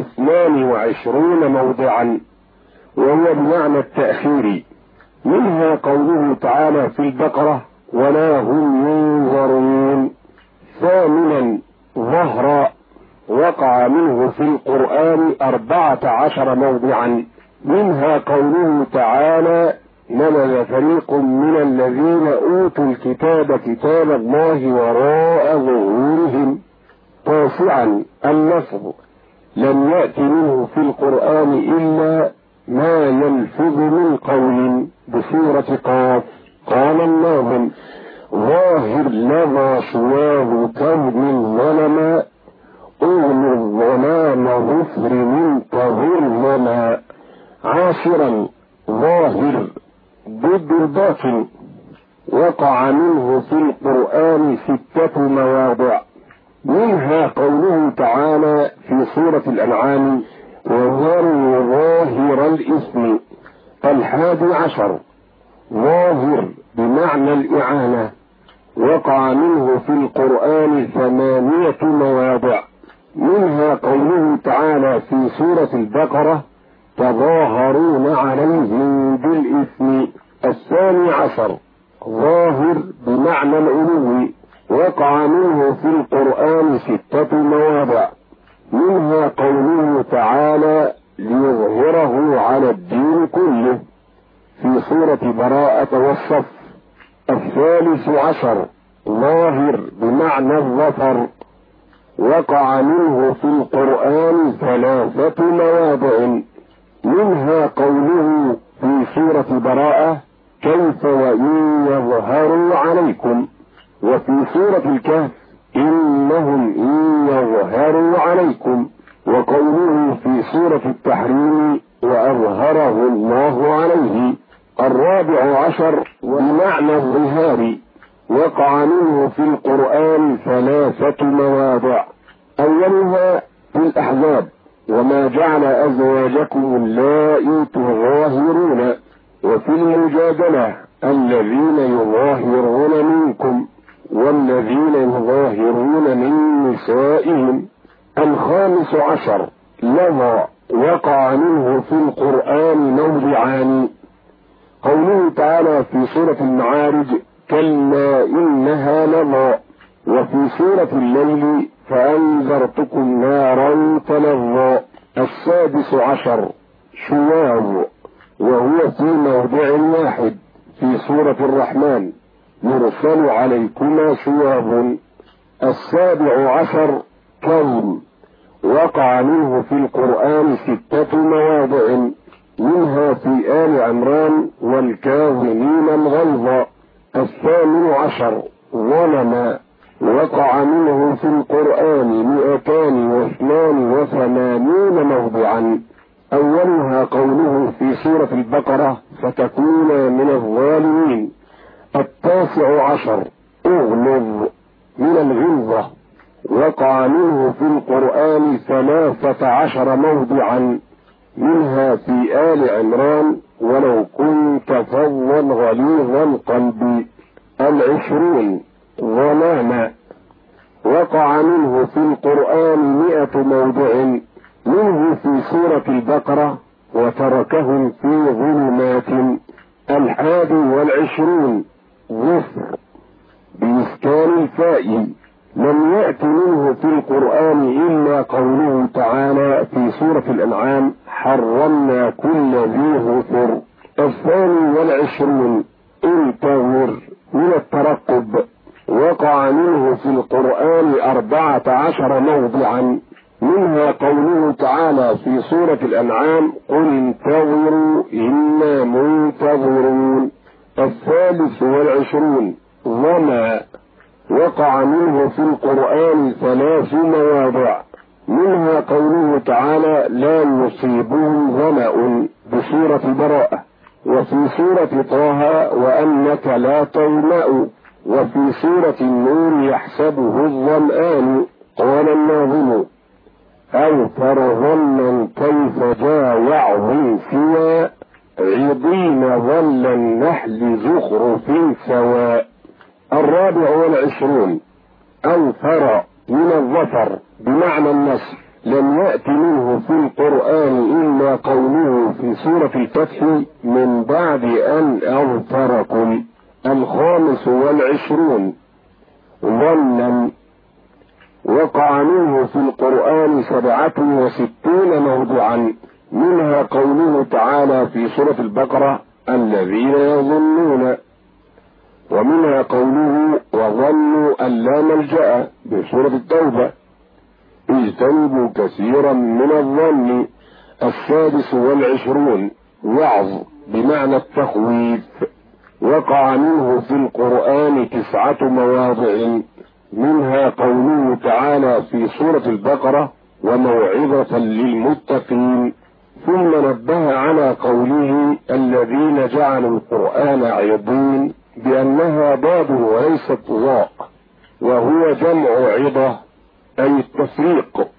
22 موضعا، وهو بمعنى التأخير، منها قوله تعالى في البقرة: ولا هم ينظرون. ثامنا ظهر، وقع منه في القرآن 14 موضعا، منها قوله تعالى: نبذ فريق من الذين أوتوا الكتاب كتاب الله وراء ظهورهم. تاسعا اللفظ، لم يأت منه في القرآن إلا ما يلفظ من قول بصورة قاف. قال الناظم: ظاهر لظى سواه كون ظلما، أغل الظلام ظفر منتظر ظلا. عاشرا: ظاهر ضد الباطن، وقع منه في القرآن 6 مواضع، منها قوله تعالى في سورة الأنعام: وذروا ظاهر الإثم. 11: ظاهر بمعنى الإعانة، وقع منه في القرآن 8 مواضع، منها قوله تعالى في سورة البقرة: تظاهرون عليهم بالإثم. 12: ظاهر بمعنى العلو، وقع منه في القرآن 6 مواضع، منها قوله تعالى: ليظهره على الدين كله في سورة براءة والصف. 13: ظاهر بمعنى الظفر، وقع منه في القرآن 3 مواضع، منها قوله في سورة براءة: كيف وإن يظهروا عليكم. وفي سورة الكهف: إنهم إن يظهروا عليكم. وقوله في سورة التحريم: وأظهره الله عليه. 14: بمعنى الظهار، وقع منه في القرآن 3 مواضع، أولها في الأحزاب: وما جعل أزواجكم اللائي تظاهرون. وفي المجادلة: الذين يظاهرون منكم والذين يظاهرون من نسائهم. 15: لظى، وقع منه في القرآن موضعان: قوله تعالى في سورة المعارج: كلا إنها لظى. وفي سورة الليل: فأنذرتكم نارا تلظى. 16: شواظ، وهو في موضع واحد في سورة الرحمن: يرسل عليكما شواظ. 17: كظم، وقع منه في القرآن 6 مواضع، منها في آل عمران: والكاظمين الغيظ. 18: ظلما، وقع منه في القرآن 282 موضعا، أولها قوله في سورة البقرة: فتكون من الظالمين. 19: اغلظ، من الغلظة، وقع منه في القرآن 13 موضعا، منها في آل عمران: ولو كنت فظا غليظ القلب. 20: ظلاما، وقع منه في القرآن 100 موضع، منه في سورة البقرة: وتركهم في ظلمات. 21: ظفر، بإسكان الفاء، لم يأت منه في القرآن إلا قوله تعالى في سورة الأنعام: حرمنا كل ذي ظفر. 22: انتظر، من الترقب، وقع منه في القرآن 14 موضعا، منها قوله تعالى في سورة الأنعام: قل انتظروا إنا منتظرون. 23: ظما، وقع منه في القرآن 3 مواضع، منها قوله تعالى: لا يصيبهم ظمأ بسورة براءة. وفي سورة طه: وأنك لا تظمأ. وفي سورة النور: يحسبه الظمآن. قال الناظم: أو ترى ظنا كيف جاوعه سوى عضين ظل النحل زخرف سواء. 24: أو ترى، من الظفر بمعنى النصر، لم يأت منه في القرآن إلا قوله في سورة الفتح: من بعد أن أظفركم. 25: ظنا، وقع منه في القرآن 67 موضعا، منها قوله تعالى في سورة البقرة: الذين يظنون. ومنها قوله: وظنوا أن لا ملجأ بسورة التوبة: اجتنبوا كثيرا كثيرا من الظن. 26 وعظ بمعنى التخويف. وقع منه في القرآن 9 مواضع، منها قوله تعالى في سورة البقرة: وموعظة للمتقين. ثم نبه على قوله: الذين جعلوا القرآن عضين، بأنها ضاد وليست ضاء، وهو جمع عضة أي التفريق.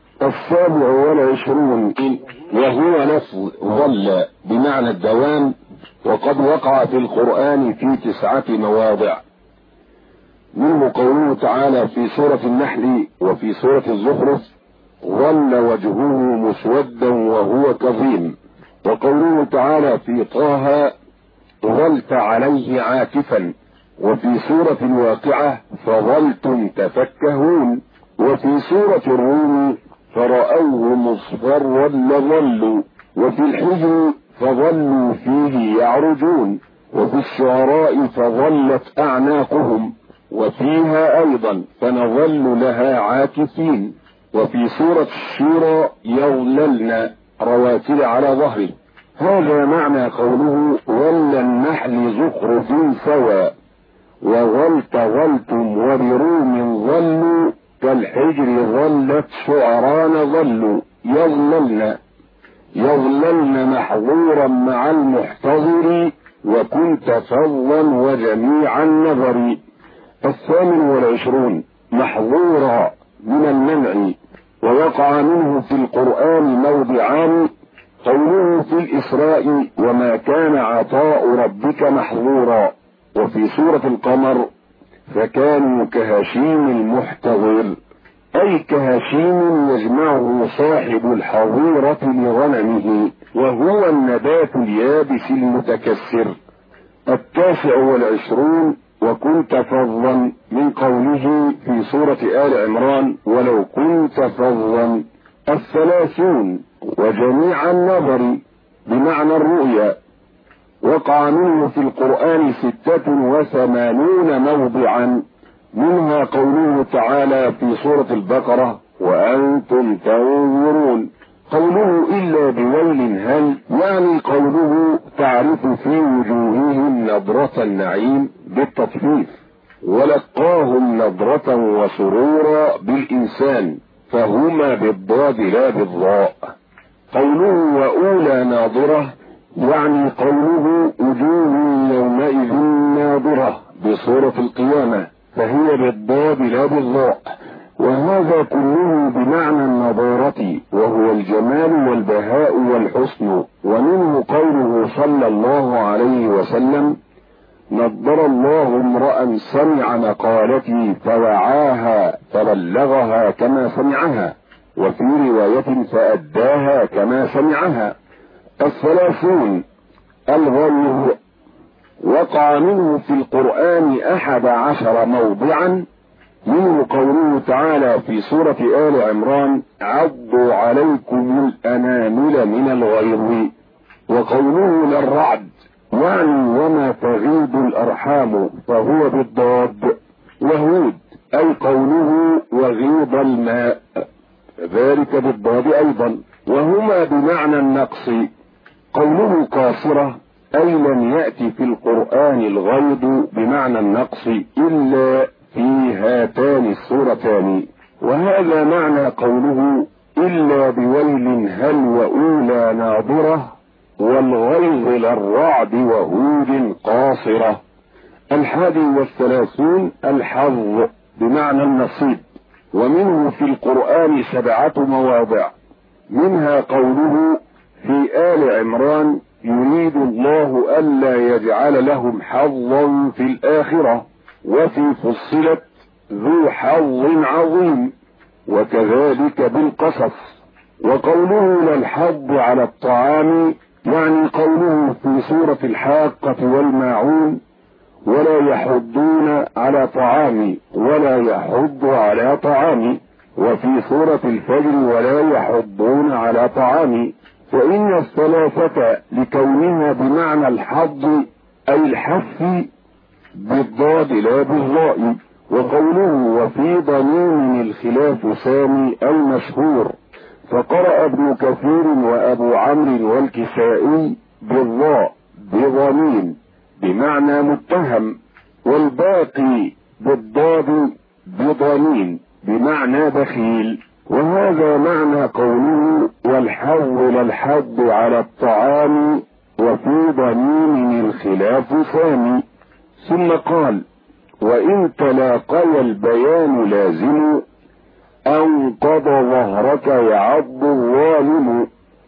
27 وهو لفظ ظل بمعنى الدوام، وقد وقع في القرآن في 9 مواضع، منه قوله تعالى في سورة النحل وفي سورة الزخرف: ظل وجهه مسودا وهو كظيم. وقوله تعالى في طه: ظلت عليه عاكفا. وفي سورة الواقعة: فظلتم تفكهون. وفي سورة الروم: فرأوه مصفرا لظلوا. وفي الحجر: فظلوا فيه يعرجون. وفي الشعراء: فظلت أعناقهم. وفيها أيضا: فنظل لها عاكفين. وفي سورة الشورى: يظللن رواتب على ظهره. هذا معنى قوله: ظل النحل زخرف سوى. وظلت ظلتم وبروم ظلوا، كالحجر ظلت شعران ظلوا. يظللن محظورا مع المحتضر، وكنت فظا وجميع النظر. 28 محظورا من المنع، ووقع منه في القرآن موضعان: قوله في الإسراء: وما كان عطاء ربك محظورا. وفي سورة القمر: فكانوا كهشيم المحتضر، أي كهشيم يجمعه صاحب الحظيرة لغنمه، وهو النبات اليابس المتكسر. 29 وكنت فظا، من قوله في سورة آل عمران: ولو كنت فظا. 30 وجميع النظر بمعنى الرؤيا، وقع منه في القرآن 86 موضعا، منها قوله تعالى في سورة البقرة: وأنتم تنظرون. قوله إلا بويل هل، يعني قوله: تعرف في وجوههم نضرة النعيم بالتطفيف، ولقاهم نضرة وسرورا بالإنسان، فهما بالضاد لا بالضاء. قوله وأولى ناظرة، يعني قوله: وجوه يومئذ ناظرة بصورة القيامة، فهي بالضاد لا بالضاء. وهذا كله بمعنى النضارة، وهو الجمال والبهاء والحسن. ومنه قوله صلى الله عليه وسلم: نضر الله امرأ سمع مقالتي فوعاها فبلغها كما سمعها، وفي رواية فأداها كما سمعها. 30 الغيظ، وقع منه في القرآن 11 موضعا، منه قوله تعالى في سورة آل عمران: عضوا عليكم الأنامل من الغيظ. وقوله للرعد، يعني وما تغيض الأرحام، فهو بالضاد. وهود، أي قوله وغيض الماء، ذلك بالضاد أيضا، وهما بمعنى النقص. قوله قاصرة، أي لم يأتي في القرآن الغيض بمعنى النقص إلا في هاتان السورتان. وهذا معنى قوله إلا بويل هل وأولى ناظرة، والغيظ للرعد وهود قاصرة. 31 الحظ بمعنى النصيب، ومنه في القرآن 7 مواضع، منها قوله في آل عمران: يريد الله ألا يجعل لهم حظا في الآخرة. وفي فصلت: ذو حظ عظيم. وكذلك بالقصص. وقوله للحظ على الطعام، يعني قوله في سورة الحاقة والماعون: ولا يحضون على طعام، ولا يحض على طعام. وفي سورة الفجر: ولا يحضون على طعام. فإن الثلاثة لكونها بمعنى الحظ أي الحث بالضاد لا بالضاء. وقوله وفي ضميم الخلاف سامي المشهور، فقرأ ابن كثير وأبو عمرو والكسائي بالضاء بضمين بمعنى متهم، والباقي بالضاد بضمين بمعنى بخيل. وهذا معنى قوله والحظ للحظ على الطعام، وفي ضمين الخلاف ثاني. ثم قال وإن تلاقي البيان لازم، أنقض ظهرك يعض الظالم.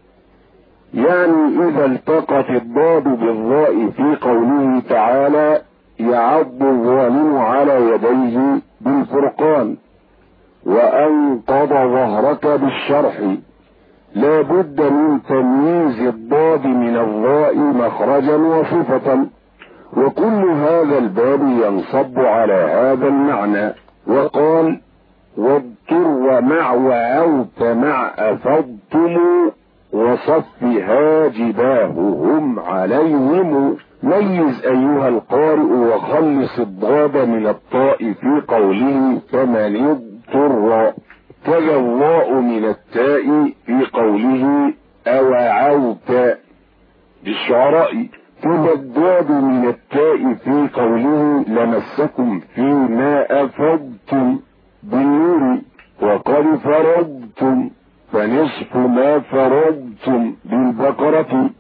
يعني إذا التقت الضاد بالضاء في قوله تعالى يعض الظالم على يديه بالفرقان، وأنقض ظهرك بالشرح، لا بد من تمييز الضاد من الضاء مخرجا وصفة، وكل هذا الباب ينصب على هذا المعنى. وقال واضطر مع وعوت مع أفضتم، وصفها جباههم عليهم. ميز أيها القارئ وخلص الضاد من الطاء في قوله فمن اضطر، كذا الضاء من التاء في قوله أوعوت بالشعراء، كذا الضاد من التاء في قوله لمسكم فيما أفضتم بالنور، وقد فرضتم فنصف ما فرضتم بالبقرة،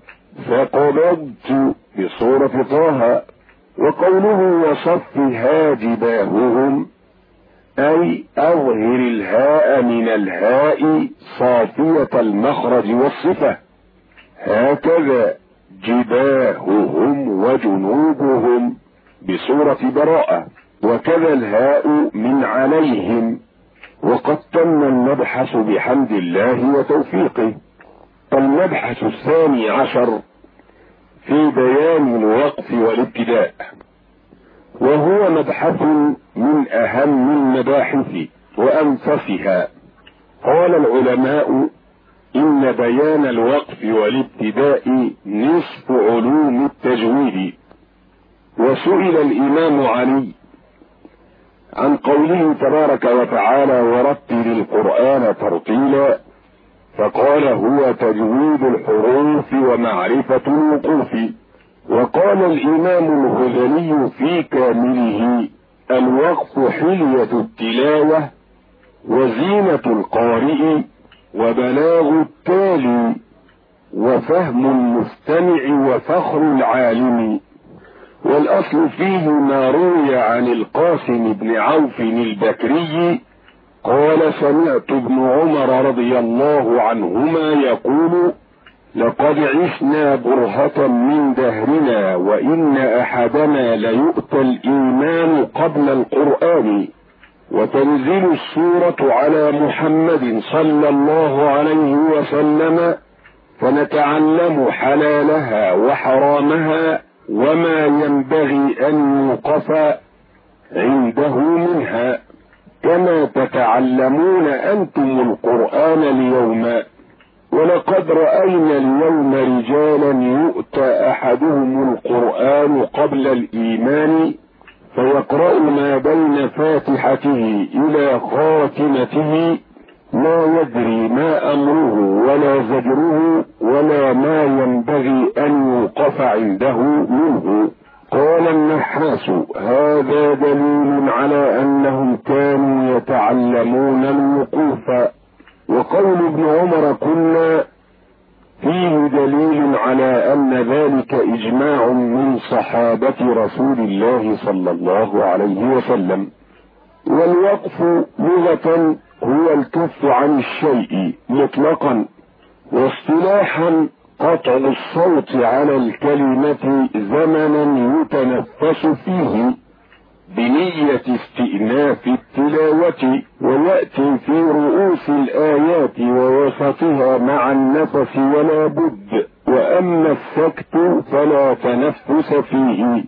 فقبضت بسورة طه. وقوله وصفها جباههم أي أظهر الهاء من الهاء صافية المخرج والصفة، هكذا جباههم وجنوبهم بسورة براءة، وكذا الهاء من عليهم. وقد تم المبحث بحمد الله وتوفيقه. المبحث 12 في بيان الوقف والابتداء، وهو مبحث من أهم المباحث وأنفسها. قال العلماء إن بيان الوقف والابتداء نصف علوم التجويد. وسئل الإمام علي عن قوله تبارك وتعالى ورتل القرآن ترتيلا، فقال هو تجويد الحروف ومعرفة الوقوف. وقال الإمام الغزالي في كامله الوقف حلية التلاوة وزينة القارئ وبلاغ التالي وفهم المستمع وفخر العالم. والأصل فيه ما روي عن القاسم بن عوف البكري قال سمعت ابن عمر رضي الله عنهما يقول لقد عشنا برهة من دهرنا، وإن أحدنا ليؤتى الإيمان قبل القرآن، وتنزل السورة على محمد صلى الله عليه وسلم، فنتعلم حلالها وحرامها وما ينبغي أن يوقف عنده منها، كما تتعلمون أنتم القرآن اليوم. ولقد رأينا اليوم رجالا يؤتى أحدهم القرآن قبل الإيمان، فيقرأ ما بين فاتحته إلى خاتمته، لا يدري ما أمره ولا زجره ولا ما ينبغي أن يوقف عنده منه. قال النحاس هذا دليل على أنهم كانوا يتعلمون الوقوف. وقول ابن عمر كنا فيه دليل على أن ذلك إجماع من صحابة رسول الله صلى الله عليه وسلم. والوقف لغة هو الكف عن الشيء مطلقا، واصطلاحا قطع الصوت على الكلمة زمنا يتنفس فيه بنية استئناف التلاوة، ويأتي في رؤوس الآيات ووسطها مع النفس ولا بد، وأما السكت فلا تنفس فيه.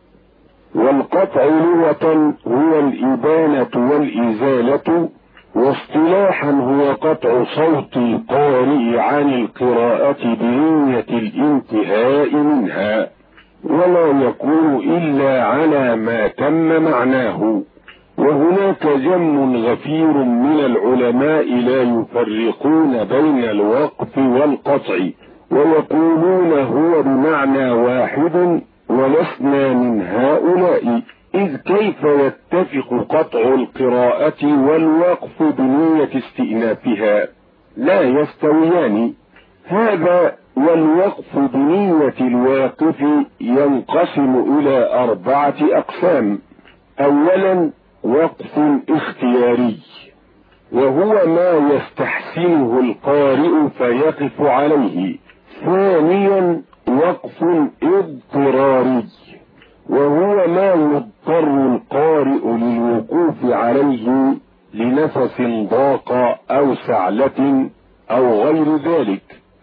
والقطع لغة هو الإبانة والإزالة، واصطلاحا هو قطع صوت القارئ عن القراءة بنية الانتهاء منها، ولا يكون إلا على ما تم معناه. وهناك جم غفير من العلماء لا يفرقون بين الوقف والقطع، ويقولون هو بمعنى واحد ولسنا من هؤلاء، إذ كيف يتفق قطع القراءة والوقف بنية استئنافها؟ لا يستويان. هذا والوقف بنية الواقف ينقسم إلى 4 أقسام. أولا وقف اختياري، وهو ما يستحسنه القارئ فيقف عليه. ثانيا وقف اضطراري، وهو ما يضطر القارئ للوقوف عليه لنفس ضاق أو سعلة أو غير ذلك.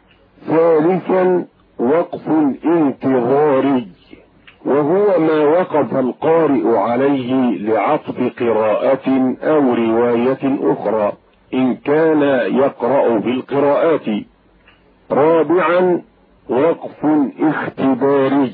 ثالثا وقف انتظاري، وهو ما وقف القارئ عليه لعطف قراءة أو رواية أخرى إن كان يقرأ بالقراءات. رابعا وقف اختباري،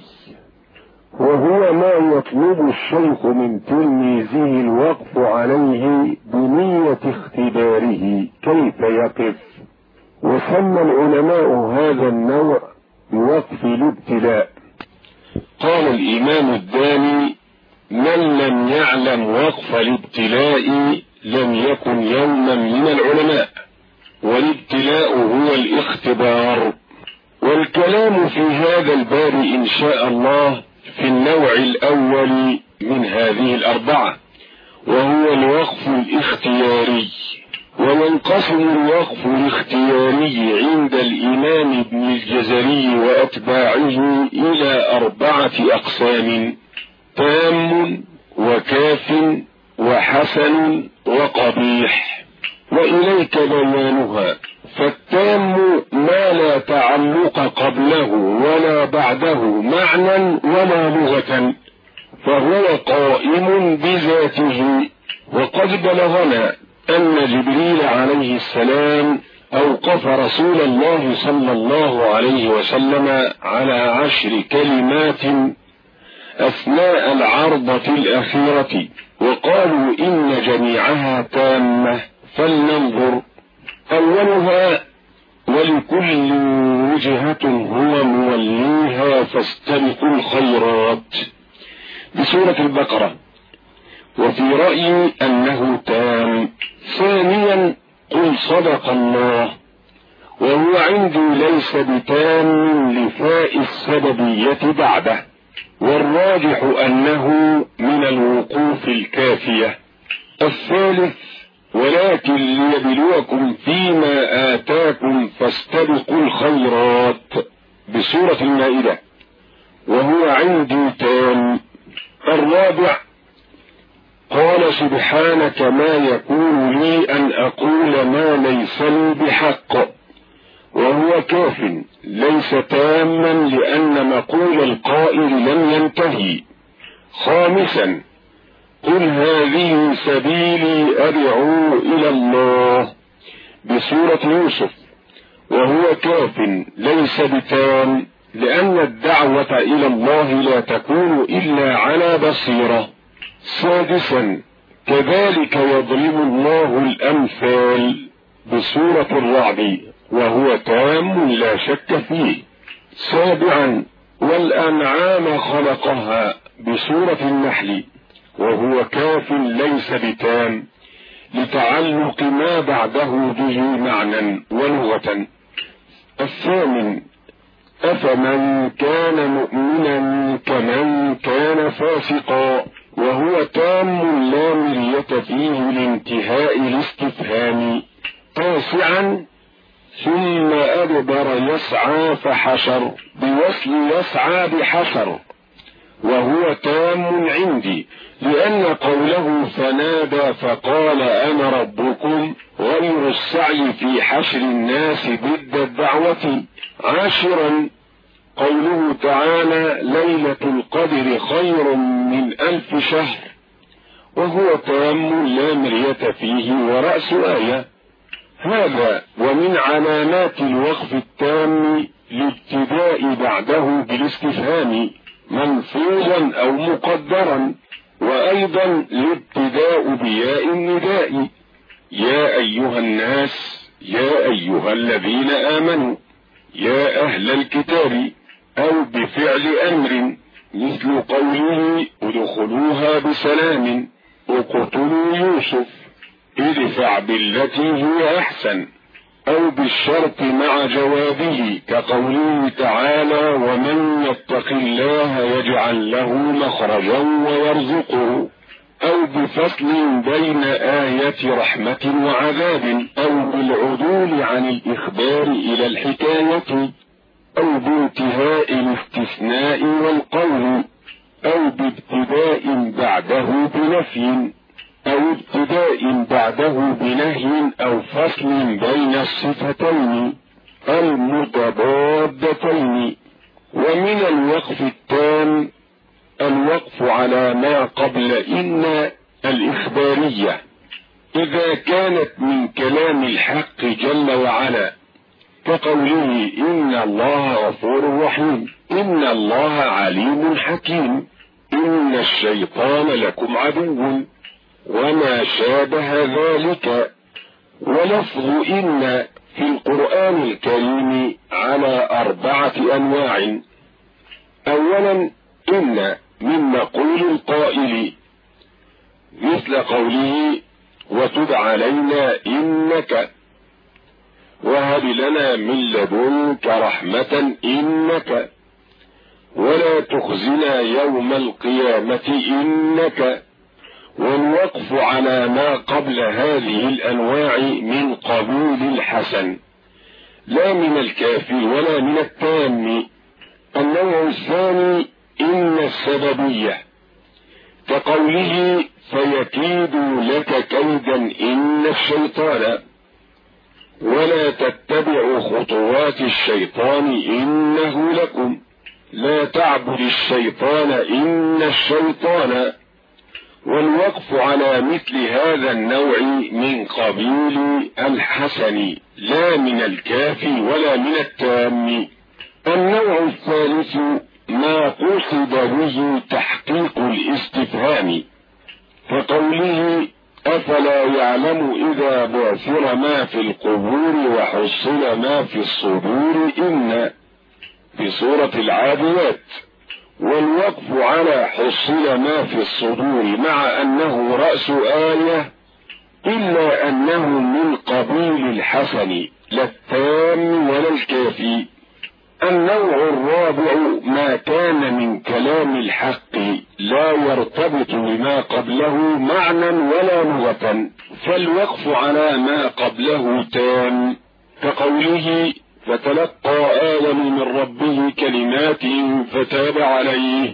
وهو ما يطلب الشيخ من تلميذه الوقف عليه بنية اختباره كيف يقف. وسمى العلماء هذا النوع بوقف الابتلاء. قال الإمام الداني: من لم يعلم وقف الابتلاء لم يكن يوما من العلماء، والابتلاء هو الاختبار. والكلام في هذا الباب إن شاء الله في النوع الأول من هذه 4، وهو الوقف الاختياري. وينقسم الوقف الاختياري عند الإمام ابن الجزري وأتباعه إلى 4 أقسام: تام وكاف وحسن وقبيح، وإليك بيانها. فالتام ما لا تعلق قبله ولا بعده معنى ولا لغة، فهو قائم بذاته. وقد بلغنا أن جبريل عليه السلام أوقف رسول الله صلى الله عليه وسلم على 10 كلمات أثناء العرضة الأخيرة، وقالوا إن جميعها تامة، فلننظر. أولها: ولكل وجهة هو موليها فاستبقوا الخيرات، بسورة البقرة، وفي رأيي أنه تام. ثانيا: قل صدق الله، وهو عندي ليس بتام لفاء السببية بعده، والراجح أنه من الوقوف الكافية. الثالث: ولكن ليبلوكم فيما آتاكم فاستبقوا الخيرات، بسورة المائدة، وهو عندي تام. الرابع: قال سبحانك ما يكون لي أن أقول ما ليس لي بحق، وهو كاف، ليس تاما لأن مقول القائل لم ينتهي. خامسا: قل هذه سبيلي أدعو إلى الله، بسورة يوسف، وهو كاف، ليس بتام لأن الدعوة إلى الله لا تكون إلا على بصيرة. سادسا: كذلك يضرب الله الأمثال، بسورة الرعد، وهو تام لا شك فيه. سابعا: والأنعام خلقها، بسورة النحل، وهو كاف ليس بتام لتعلق ما بعده به معنى ولغة. الثامن: أفمن كان مؤمنا كمن كان فاسقا، وهو تام لا مرية فيه لانتهاء الاستفهام. تاسعا: ثم أدبر يسعى فحشر، بوصل يسعى بحشر، وهو تام عندي لأن قوله فنادى فقال أنا ربكم غير السعي في حشر الناس ضد الدعوة. عاشرا: قوله تعالى ليلة القدر خير من 1000 شهر، وهو تام لا مرية فيه ورأس آية. هذا ومن علامات الوقف التام الابتداء بعده بالاستفهام منصوبا أو مقدرا، وأيضا الابتداء بياء النداء: يا أيها الناس، يا أيها الذين آمنوا، يا أهل الكتاب، أو بفعل أمر مثل قوله ادخلوها بسلام، اقتلوا يوسف، ادفع بالتي هي أحسن، أو بالشرط مع جوابه كقوله تعالى: ومن يتق الله يجعل له مخرجا ويرزقه، أو بفصل بين آية رحمة وعذاب، أو بالعدول عن الإخبار إلى الحكاية، أو بانتهاء الاستثناء والقول، أو بابتداء بعده بنفي، أو ابتداء بعده بنهي، أو فصل بين الصفتين المتضادتين. ومن الوقف التام الوقف على ما قبل إن الإخبارية إذا كانت من كلام الحق جل وعلا، كقوله: إن الله غفور رحيم، إن الله عليم حكيم، إن الشيطان لكم عدو، وما شابه ذلك. ولفظ إن في القرآن الكريم على 4 أنواع: أولا إن من مقول القائل، مثل قوله: وتب علينا إنك، وهب لنا من لدنك رحمة إنك، ولا تخزنا يوم القيامة إنك. والوقف على ما قبل هذه الأنواع من قبول الحسن، لا من الكافي ولا من التام. النوع الثاني إن السببية، كقوله: فيكيد لك كيدا إن الشيطان، ولا تتبعوا خطوات الشيطان إنه لكم، لا تعبد الشيطان إن الشيطان. والوقف على مثل هذا النوع من قبيل الحسن، لا من الكافي ولا من التام. النوع الثالث ما قصد به تحقيق الاستفهام، كقوله: أفلا يعلم إذا بعثر ما في القبور وحصل ما في الصدور إن، في سورة العاديات. والوقف على حصل ما في الصدور مع أنه رأس آية، إلا أنه من قبيل الحسن لا التام ولا الكافي. النوع الرابع ما كان من كلام الحق لا يرتبط بما قبله معنى ولا لغة، فالوقف على ما قبله تام، كقوله: فتلقى آدم من ربه كلمات فتاب عليه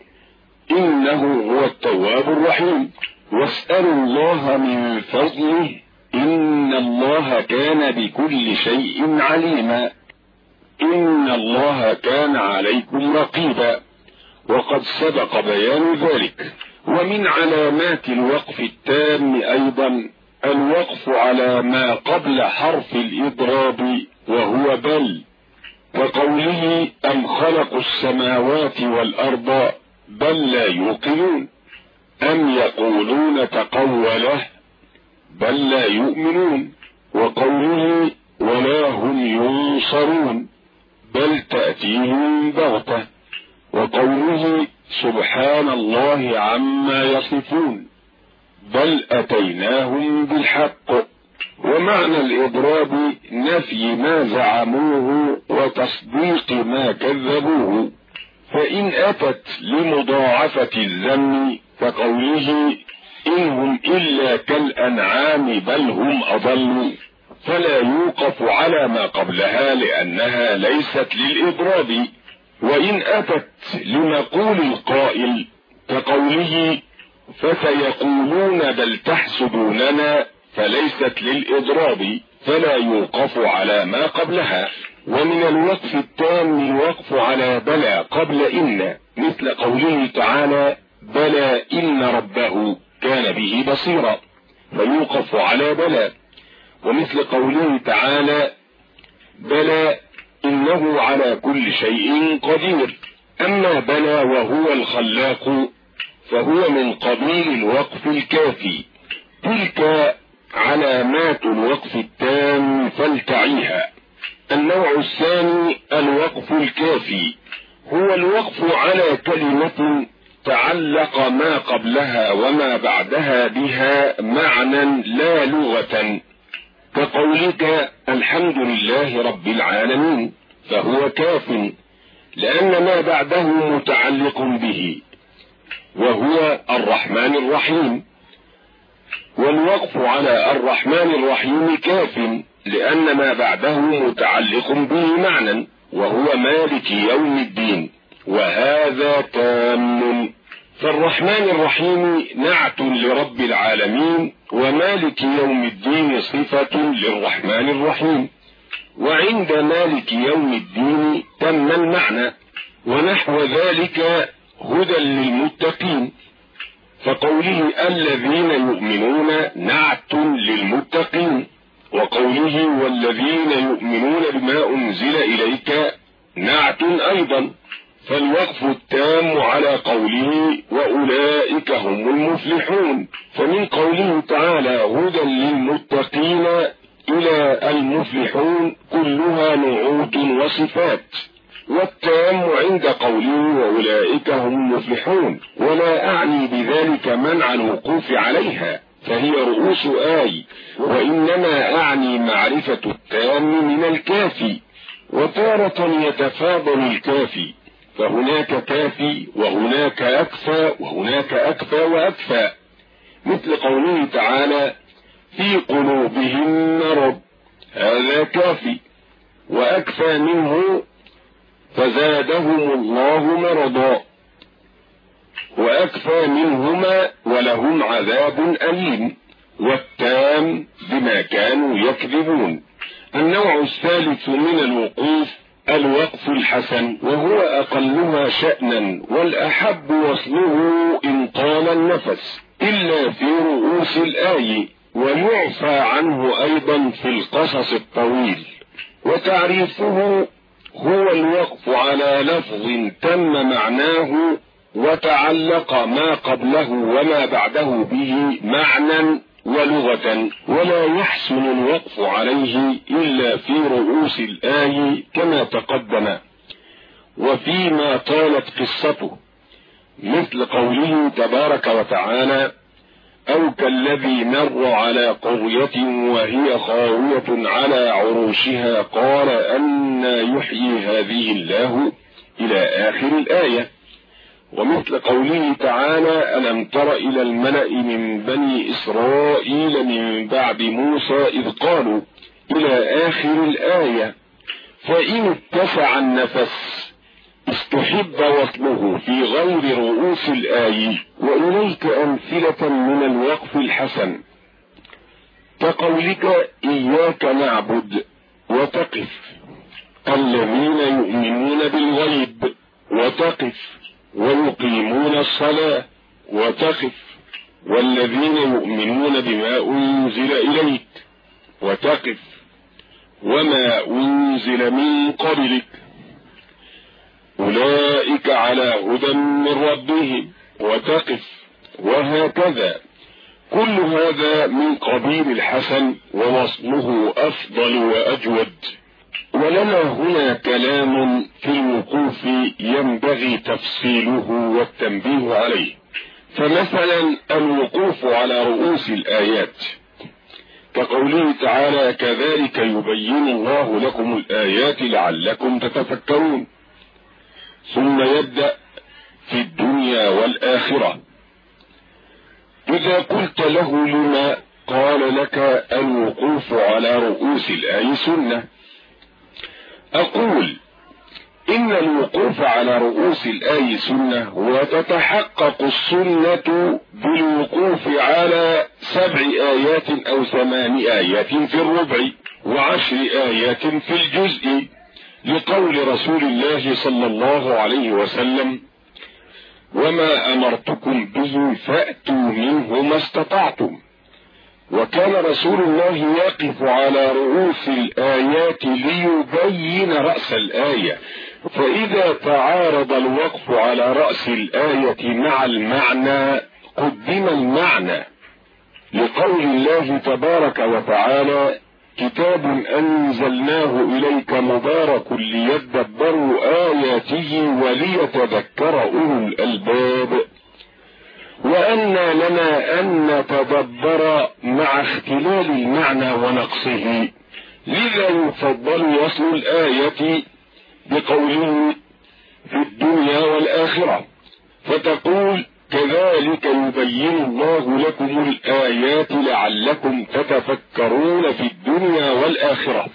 إنه هو التواب الرحيم، واسألوا الله من فضله إن الله كان بكل شيء عليما، إن الله كان عليكم رقيبا، وقد سبق بيان ذلك. ومن علامات الوقف التام أيضا الوقف على ما قبل حرف الإضراب، وهو بل، وقوله: أم خلقوا السماوات والأرض بل لا يوقنون، أم يقولون تقوله بل لا يؤمنون، وقوله: ولا هم ينصرون بل تأتيهم بغتة، وقوله: سبحان الله عما يصفون بل أتيناهم بالحق. ومعنى الإضراب نفي ما زعموه وتصديق ما كذبوه، فإن أتت لمضاعفة الذم كقوله: إنهم إلا كالأنعام بل هم أضل، فلا يوقف على ما قبلها لأنها ليست للإضراب. وإن أتت لمقول القائل كقوله: فسيقولون بل تحسدوننا، فليست للإضراب، فلا يوقف على ما قبلها. ومن الوقف التام الوقف على بلى قبل إن، مثل قوله تعالى: بلى إن ربه كان به بصيرا، فيوقف على بلى. ومثل قوله تعالى: بلى إنه على كل شيء قدير. أما بلى وهو الخلاق فهو من قبيل الوقف الكافي. تلك علامات الوقف التام فلتعيها. النوع الثاني الوقف الكافي، هو الوقف على كلمة تعلق ما قبلها وما بعدها بها معنى لا لغة، كقولك الحمد لله رب العالمين، فهو كاف لأن ما بعده متعلق به وهو الرحمن الرحيم. والوقف على الرحمن الرحيم كاف لأن ما بعده متعلق به معنى وهو مالك يوم الدين، وهذا تام. فالرحمن الرحيم نعت لرب العالمين، ومالك يوم الدين صفة للرحمن الرحيم، وعند مالك يوم الدين تم المعنى. ونحو ذلك هدى للمتقين، فقوله الذين يؤمنون نعت للمتقين، وقوله والذين يؤمنون بما أنزل إليك نعت أيضا. فالوقف التام على قوله وأولئك هم المفلحون، فمن قوله تعالى هدى للمتقين إلى المفلحون كلها نعوت وصفات، والتام عند قوله وأولئك هم المفلحون، ولا أعني بذلك منع الوقوف عليها فهي رؤوس آي، وإنما أعني معرفة التام من الكافي. وتارة يتفاضل الكافي، فهناك كافي وهناك أكفى وهناك أكفى وأكفى، مثل قوله تعالى في قلوبهم مرض، هذا كافي، وأكفى منه فزادهم الله مرضا، وأكفى منهما ولهم عذاب أليم، والتام بما كانوا يكذبون. النوع الثالث من الوقوف الوقف الحسن، وهو أقلها شأنا والأحب وصله إن طال النفس إلا في رؤوس الآي، ويعفى عنه أيضا في القصص الطويل. وتعريفه هو الوقف على لفظ تم معناه وتعلق ما قبله وما بعده به معنى ولغة، ولا يحسن الوقف عليه إلا في رؤوس الآي كما تقدم وفيما طالت قصته، مثل قوله تبارك وتعالى أو كالذي مر على قرية وهي خاوية على عروشها قال أنى يحيي هذه الله إلى آخر الآية. ومثل قوله تعالى ألم تر إلى الملأ من بني إسرائيل من بعد موسى إذ قالوا إلى آخر الآية. فإن اتسع النفس استحب وصله في غير رؤوس الآي. وإليك أمثلة من الوقف الحسن كقولك إياك نعبد وتقف، الذين يؤمنون بالغيب وتقف، ويقيمون الصلاة وتقف، والذين يؤمنون بما أنزل إليك وتقف، وما أنزل من قبلك، أولئك على هدى من ربهم وتقف، وهكذا. كل هذا من قبيل الحسن ووصله أفضل وأجود. ولنا هنا كلام في الوقوف ينبغي تفصيله والتنبيه عليه. فمثلا الوقوف على رؤوس الآيات كقوله تعالى كذلك يبين الله لكم الآيات لعلكم تتفكرون، ثم يبدأ في الدنيا والآخرة. إذا قلت له لما قال لك الوقوف على رؤوس الآي سنة، أقول إن الوقوف على رؤوس الآي سنة، وتتحقق السنة بالوقوف على 7 آيات أو 8 آيات في الربع، و10 آيات في الجزء، لقول رسول الله صلى الله عليه وسلم وما أمرتكم به فأتوا منه ما استطعتم، وكان رسول الله يقف على رؤوس الآيات ليبين رأس الآية، فإذا تعارض الوقف على رأس الآية مع المعنى قدم المعنى، لقول الله تبارك وتعالى: كتاب أنزلناه إليك مبارك ليدبروا آياته وليتذكر أولو الألباب. وأنى لنا أن نتدبر مع اختلال المعنى ونقصه، لذا يفضل وصل الآية بقوله في الدنيا والآخرة، فتقول: كذلك يبين الله لكم الآيات لعلكم تتفكرون في الدنيا والآخرة.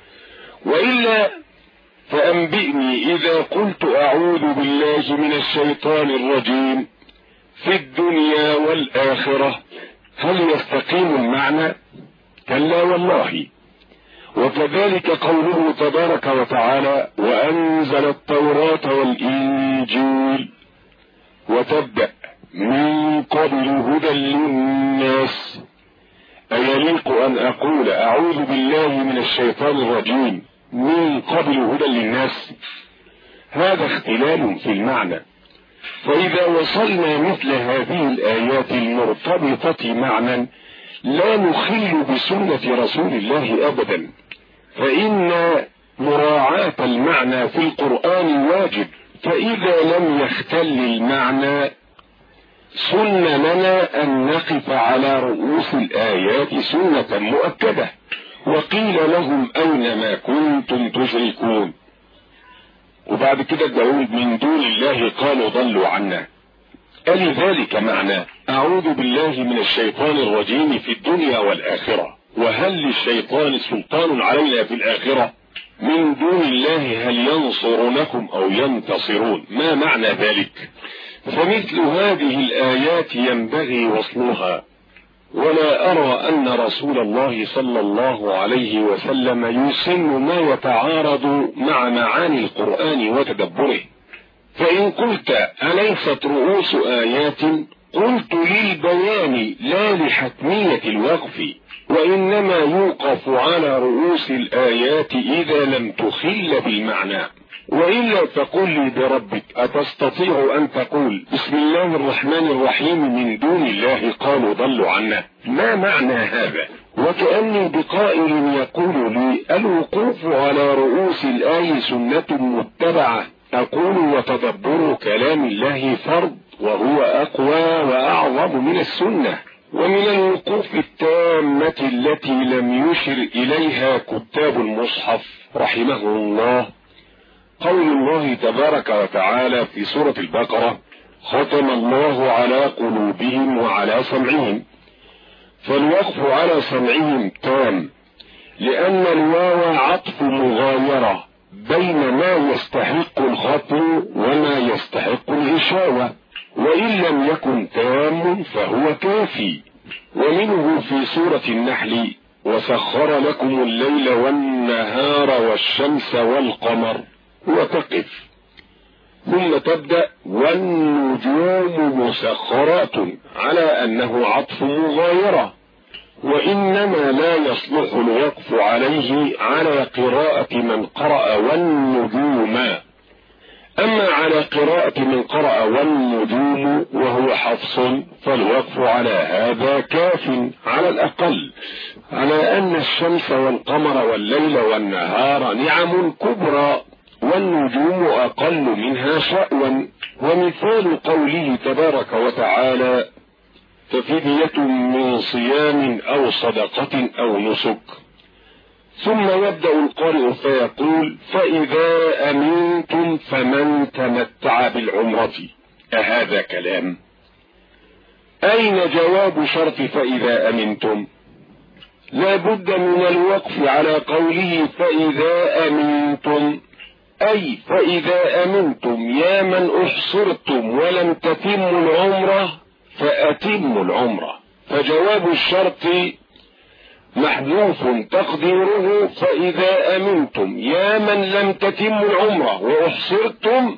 وإلا فأنبئني إذا قلت أعوذ بالله من الشيطان الرجيم في الدنيا والآخرة، هل يستقيم المعنى؟ كلا والله. وكذلك قوله تبارك وتعالى: وأنزل التوراة والإنجيل وتبدأ من قبل هدى للناس، أيليق أن أقول أعوذ بالله من الشيطان الرجيم من قبل هدى للناس؟ هذا اختلال في المعنى. فإذا وصلنا مثل هذه الآيات المرتبطة معنى لا نخل بسنة رسول الله أبدا، فإن مراعاة المعنى في القرآن واجب، فإذا لم يختل المعنى سن لنا أن نقف على رؤوس الآيات سنة مؤكدة. وقيل لهم: أين ما كنتم تشركون؟ وبعد كده داود: من دون الله قالوا ضلوا عنا. ألذلك معنى أعوذ بالله من الشيطان الرجيم في الدنيا والآخرة؟ وهل للشيطان سلطان علينا في الآخرة؟ من دون الله هل ينصرونكم أو ينتصرون؟ ما معنى ذلك؟ فمثل هذه الآيات ينبغي وصلها، ولا أرى أن رسول الله صلى الله عليه وسلم يسن ما يتعارض مع معاني القرآن وتدبره. فإن قلت أليست رؤوس آيات؟ قلت للبيان لا لحتمية الوقف، وإنما يوقف على رؤوس الآيات إذا لم تخل بالمعنى. وإلا فقل لي بربك: أتستطيع أن تقول بسم الله الرحمن الرحيم من دون الله قالوا ضلوا عنا؟ ما معنى هذا؟ وكأني بقائل يقول لي: الوقوف على رؤوس الآية سنة متبعة. أقول: وتدبر كلام الله فرض، وهو أقوى وأعظم من السنة. ومن الوقوف التامة التي لم يشر إليها كتاب المصحف رحمه الله قول الله تبارك وتعالى في سورة البقرة: ختم الله على قلوبهم وعلى سمعهم. فالوقف على سمعهم تام، لأن الواو عطف مغايرة بين ما يستحق الختم وما يستحق الغشاوة، وإن لم يكن تام فهو كافي. ومنه في سورة النحل: وسخر لكم الليل والنهار والشمس والقمر، وتقف ثم تبدأ: والنجوم مسخرات، على أنه عطف مغايرة، وإنما لا يصلح الوقف عليه على قراءة من قرأ والنجوم. أما على قراءة من قرأ والنجوم وهو حفص فالوقف على هذا كاف على الأقل، على أن الشمس والقمر والليل والنهار نعم كبرى، والنجوم أقل منها شأوا. ومثال قوله تبارك وتعالى: ففدية من صيام أو صدقة أو نسك. ثم يبدأ القارئ فيقول: فإذا أمنتم فمن تمتع بالعمرة. أهذا كلام؟ أين جواب شرط فإذا أمنتم؟ لا بد من الوقف على قوله فإذا أمنتم، أي فإذا أمنتم يا من أحصرتم ولم تتموا العمرة فأتموا العمرة. فجواب الشرط محذوف تقديره فإذا أمنتم يا من لم تتموا العمرة وأحصرتم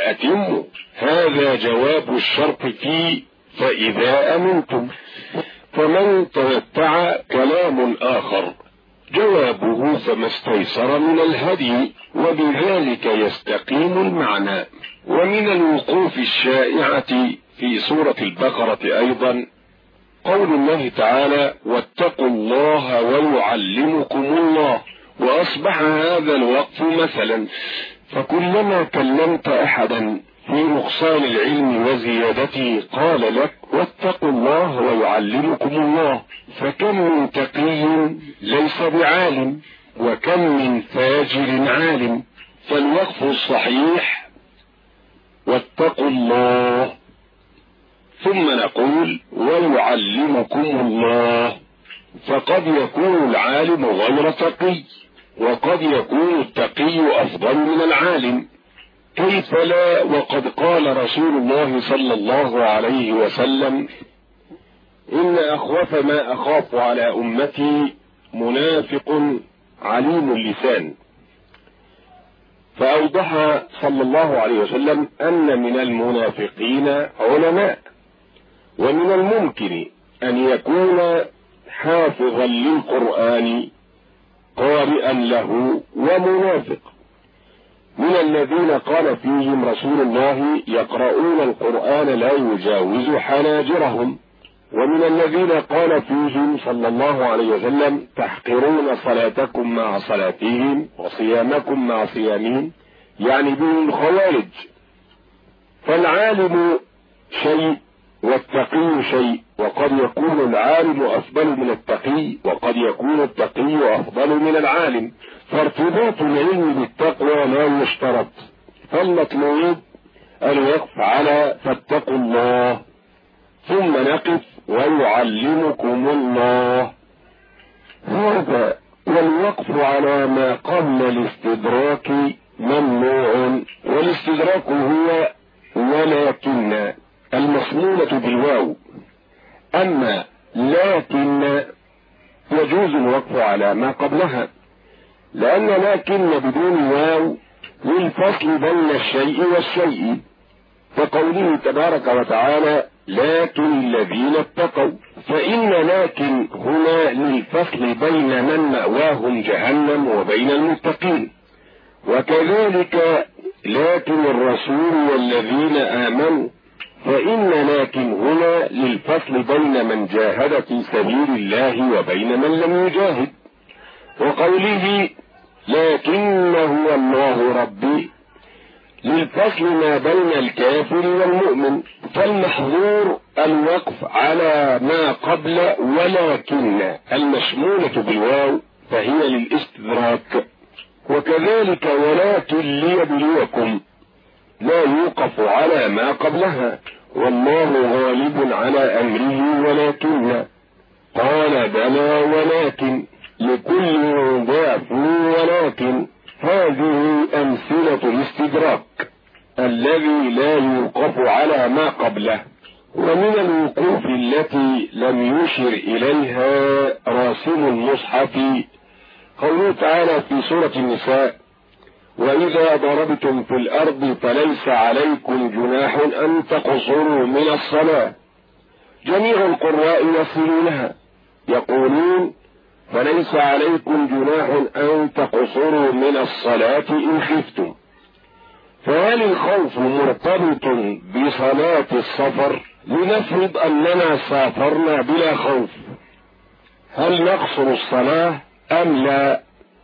فأتموا. هذا جواب الشرط في فإذا أمنتم. فمن تمتع كلام آخر. جوابه فما استيسر من الهدي، وبذلك يستقيم المعنى. ومن الوقوف الشائعة في سورة البقرة أيضا قول الله تعالى: واتقوا الله ويعلمكم الله. وأصبح هذا الوقف مثلا، فكلما كلمت أحدا في نقصان العلم وزيادته قال لك: واتقوا الله ويعلمكم الله. فكم من تقي ليس بعالم، وكم من فاجر عالم. فالوقف الصحيح: واتقوا الله، ثم نقول: ويعلمكم الله. فقد يكون العالم غير تقي، وقد يكون التقي أفضل من العالم. كيف لا، وقد قال رسول الله صلى الله عليه وسلم: إن أخوف ما أخاف على أمتي منافق عليم اللسان. فأوضح صلى الله عليه وسلم أن من المنافقين علماء، ومن الممكن أن يكون حافظا للقرآن قارئا له ومنافق. من الذين قال فيهم رسول الله: يقرؤون القرآن لا يجاوز حناجرهم. ومن الذين قال فيهم صلى الله عليه وسلم: تحقرون صلاتكم مع صلاتهم وصيامكم مع صيامهم، يعني بهم الخوارج. فالعالم شيء والتقي شيء، وقد يكون العالم أفضل من التقي، وقد يكون التقي أفضل من العالم. فارتباط العلم بالتقوى لا يشترط، فالمطلوب الوقف على فاتقوا الله، ثم نقف ويعلمكم الله. هذا والوقف على ما قبل الاستدراك ممنوع. والاستدراك هو ولكن المصمولة بالواو. أما لكن يجوز الوقف على ما قبلها، لأن لكن بدون واو للفصل بين الشيء والشيء، فقوله تبارك وتعالى: لكن الذين اتقوا. فإن لكن هنا للفصل بين من مأواهم جهنم وبين المتقين. وكذلك لكن الرسول والذين آمنوا، فإن لكن هنا للفصل بين من جاهد في سبيل الله وبين من لم يجاهد. وقوله لكن هو الله ربي للفصل ما بين الكافر والمؤمن. فالمحظور الوقف على ما قبل ولكن المشمولة بالواو، فهي للاستدراك. وكذلك ولكن ليبلوكم لا يوقف على ما قبلها، والله غالب على أمره. ولكن قال: بلى ولكن لكل ضعف. ولكن هذه أمثلة الاستدراك الذي لا يوقف على ما قبله. ومن الوقوف التي لم يشر إليها راسم المصحف قوله تعالى في سورة النساء: وإذا ضربتم في الأرض فليس عليكم جناح أن تقصروا من الصلاة. جميع القراء يصلونها يقولون: فليس عليكم جناح أن تقصروا من الصلاة إن خفتم. فهل الخوف مرتبط بصلاة السفر؟ لنفرض أننا سافرنا بلا خوف، هل نقصر الصلاة أم لا؟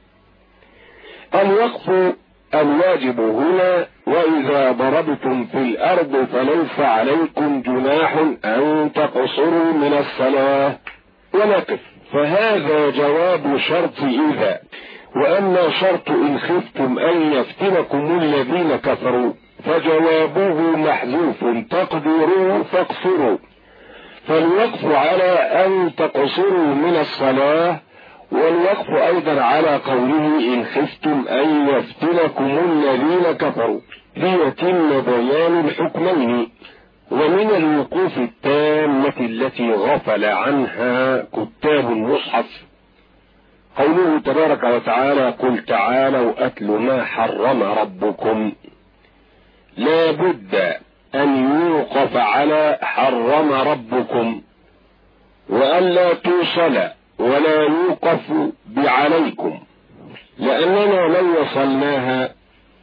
الوقف الواجب هنا: وإذا ضربتم في الأرض فليس عليكم جناح أن تقصروا من الصلاة. ونقف. فهذا جواب شرط إذا. وأما شرط إن خفتم أن يفتنكم الذين كفروا فجوابه محذوف تقديره فاقصروا. فالوقف على أن تقصروا من الصلاة، والوقف أيضا على قوله إن خفتم أن يفتنكم الذين كفروا ليتم بيان الحكمين. ومن الوقوف التامة التي غفل عنها كتاب المصحف قوله تبارك وتعالى: قل تعالوا أتل ما حرم ربكم. لا بد أن يوقف على حرم ربكم، وألا توصل ولا يوقف بعليكم، لأننا لو وصلناها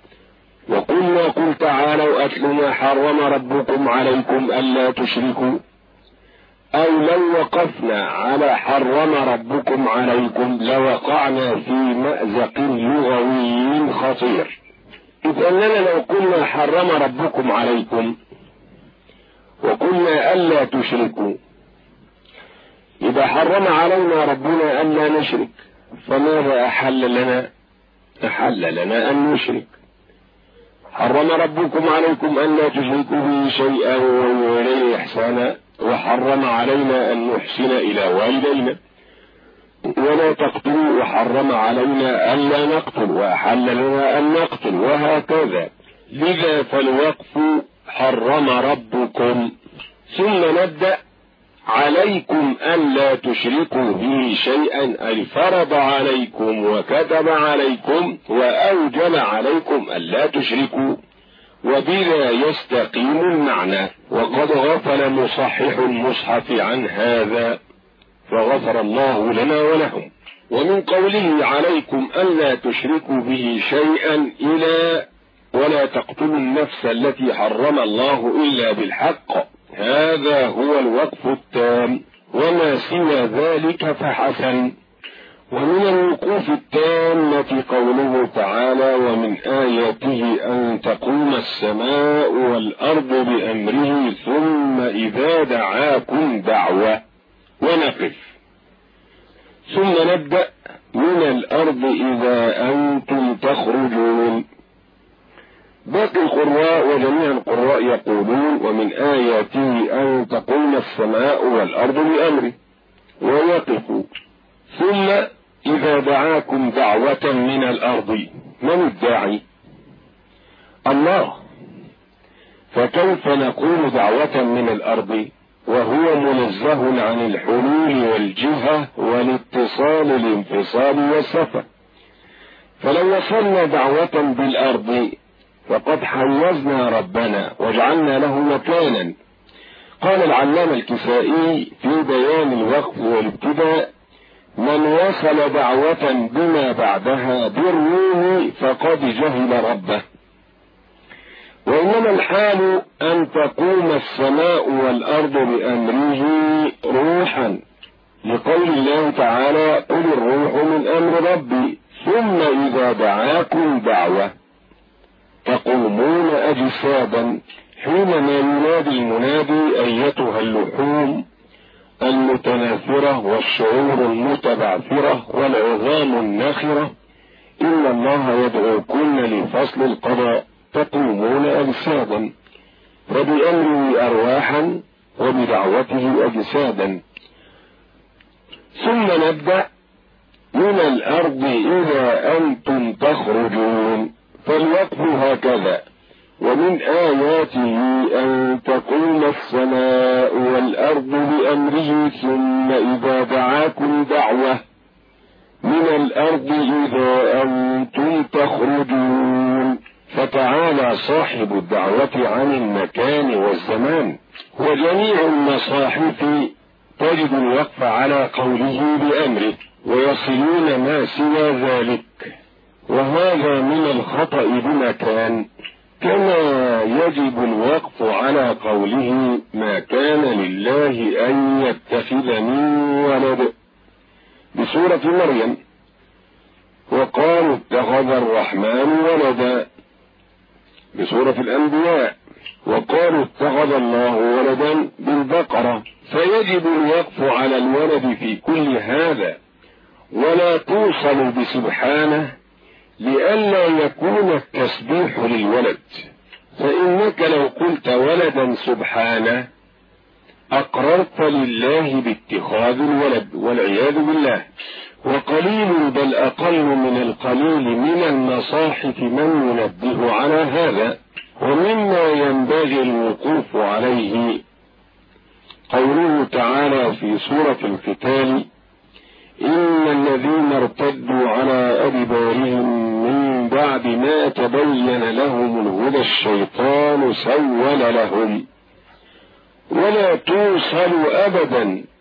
وقلنا قل تعالوا أتل ما حرم ربكم عليكم ألا تشركوا، أو لو وقفنا على حرم ربكم عليكم لوقعنا في مأزق لغوي خطير. إذ أننا لو قلنا حرم ربكم عليكم وقلنا ألا تشركوا، إذا حرم علينا ربنا ألا نشرك، فماذا أحل لنا؟ أحل لنا أن نشرك. حرم ربكم عليكم ألا تشركوا به شيئا وإليه إحسانا، وحرم علينا أن نحسن إلى والدينا، ولا تقتلوا، وحرم علينا ألا نقتل، وأحل لنا أن نقتل، وهكذا. لذا فالوقف حرم ربكم، ثم نبدأ عليكم ألا تشركوا به شيئا، أي فرض عليكم وكتب عليكم وأوجب عليكم ألا تشركوا، وبذا يستقيم المعنى. وقد غفل مصحح المصحف عن هذا، فغفر الله لنا ولهم. ومن قوله عليكم ألا تشركوا به شيئا إلى ولا تقتلوا النفس التي حرم الله إلا بالحق، هذا هو الوقف التام، وما سوى ذلك فحسن. ومن الوقوف التامة قوله تعالى ومن آياته أن تقوم السماء والأرض بأمره ثم إذا دعاكم دعوة، ونقف ثم نبدأ من الأرض إذا أنتم تخرجون. باقي القراء وجميع القراء يقولون ومن آياته أن تقوم السماء والأرض بأمره، ويقفوا ثم إذا دعاكم دعوة من الأرض. من الداعي؟ الله، فكيف نقول دعوة من الأرض وهو منزه عن الحلول والجهة والاتصال الانفصال والسفة؟ فلو وصلنا دعوة بالأرض فقد حيزنا ربنا وجعلنا له مكانا. قال العلامة الكسائي في بيان الوقف والابتداء: من وصل دعوة بما بعدها بالروم فقد جهل ربه. وإنما الحال أن تقوم السماء والأرض بأمره روحا، لقول الله تعالى قل الروح من أمر ربي، ثم إذا دعاكم دعوة تقومون أجسادا، حينما ينادي المنادي أيتها اللحوم المتناثرة والشعور المتبعثرة والعظام الناخرة، إن الله يدعوكن لفصل القضاء، تقومون أجسادا، فبأمره أرواحا وبدعوته أجسادا. ثم نبدأ من الأرض إذا أنتم تخرجون، فالوقف هكذا: ومن آياته أن تقوم السماء والأرض بأمره ثم إذا دعاكم دعوة من الأرض إذا أنتم تخرجون. فتعالى صاحب الدعوة عن المكان والزمان، وجميع المصاحف تجد الوقف على قوله بأمره، ويصلون ما سوى ذلك، وهذا من الخطأ بمكان، كما يجب الوقف على قوله ما كان لله أن يتخذ من ولد بسورة مريم، وقالوا اتخذ الرحمن ولدا بسورة الأنبياء، وقالوا اتخذ الله ولدا بالبقرة. فيجب الوقف على الولد في كل هذا، ولا توصل بسبحانه لئلا يكون التسبيح للولد، فإنك لو قلت ولدا سبحانه أقررت لله باتخاذ الولد والعياذ بالله. وقليل بل أقل من القليل من المصاحف من ينبه على هذا. ومما ينبغي الوقوف عليه قوله تعالى في سورة القتال: إن الذين ارتدوا على أدبارهم من بعد ما تبين لهم الهدى الشيطان سول لهم. ولا توصل أبدا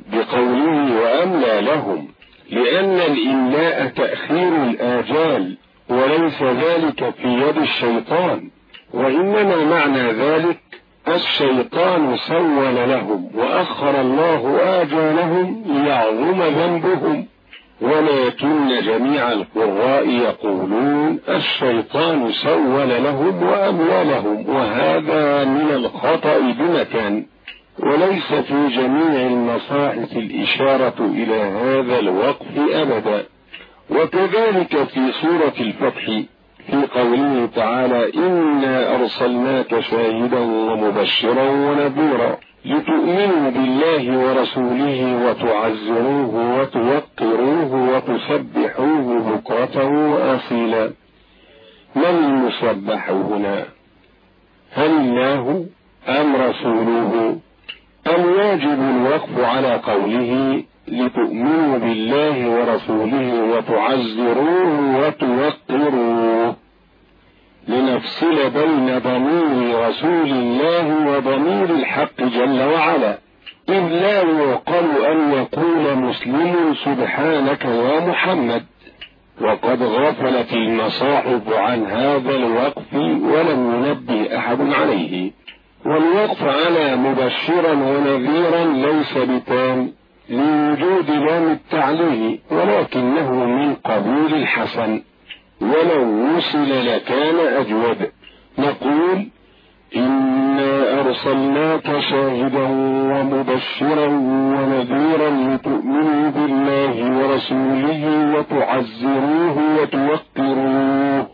بقوله وأملى لهم، لأن الإملاء تأخير الآجال، وليس ذلك في يد الشيطان، وإنما معنى ذلك الشيطان سول لهم وأخر الله آجالهم ليعظم ذنبهم، ولكن جميع القراء يقولون الشيطان سول لهم وأملى لهم، وهذا من الخطأ بمكان، وليس في جميع المصاحف الإشارة إلى هذا الوقف أبدا. وكذلك في سورة الفتح في قوله تعالى إنا أرسلناك شاهدا ومبشرا ونذيرا لتؤمنوا بالله ورسوله وتعزروه وتوقروه وتسبحوه بكرة وأصيلا. من المسبح هنا؟ هل الله أم رسوله؟ أم يجب الوقف على قوله لتؤمنوا بالله ورسوله وتعزروه وتوقروه، لنفصل بين ضمير رسول الله وضمير الحق جل وعلا، إذ لا يعقل أن يقول مسلم سبحانك يا محمد، وقد غفلت المصاحف عن هذا الوقف ولم ينبه أحد عليه. والوقف على مبشرا ونذيرا ليس بتام لوجود لام التعليل، ولكنه من قبول الحسن، ولو وصل لكان أجود. نقول إنا أرسلناك شاهدا ومبشرا ونذيرا لتؤمنوا بالله ورسوله وتعزروه وتوقروه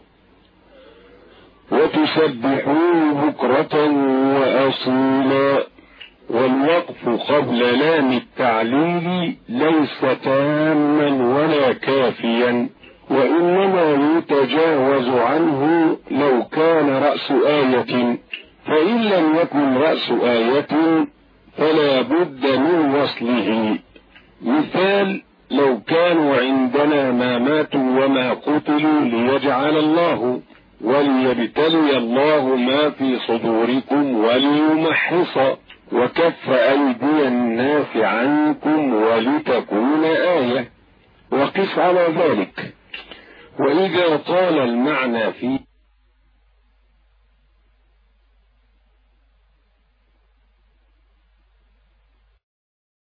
وتسبحوه بكرة وأصيلا. والوقف قبل لام التعليل ليس تاما ولا كافيا، وإنما يتجاوز عنه لو كان رأس آية، فإن لم يكن رأس آية فلا بد من وصله. مثال: لو كانوا عندنا ما ماتوا وما قتلوا ليجعل الله وليبتلي الله ما في صدوركم وليمحص وكف أيدي الناس عنكم ولتكون آية، وقس على ذلك. وإذا طال المعنى فيه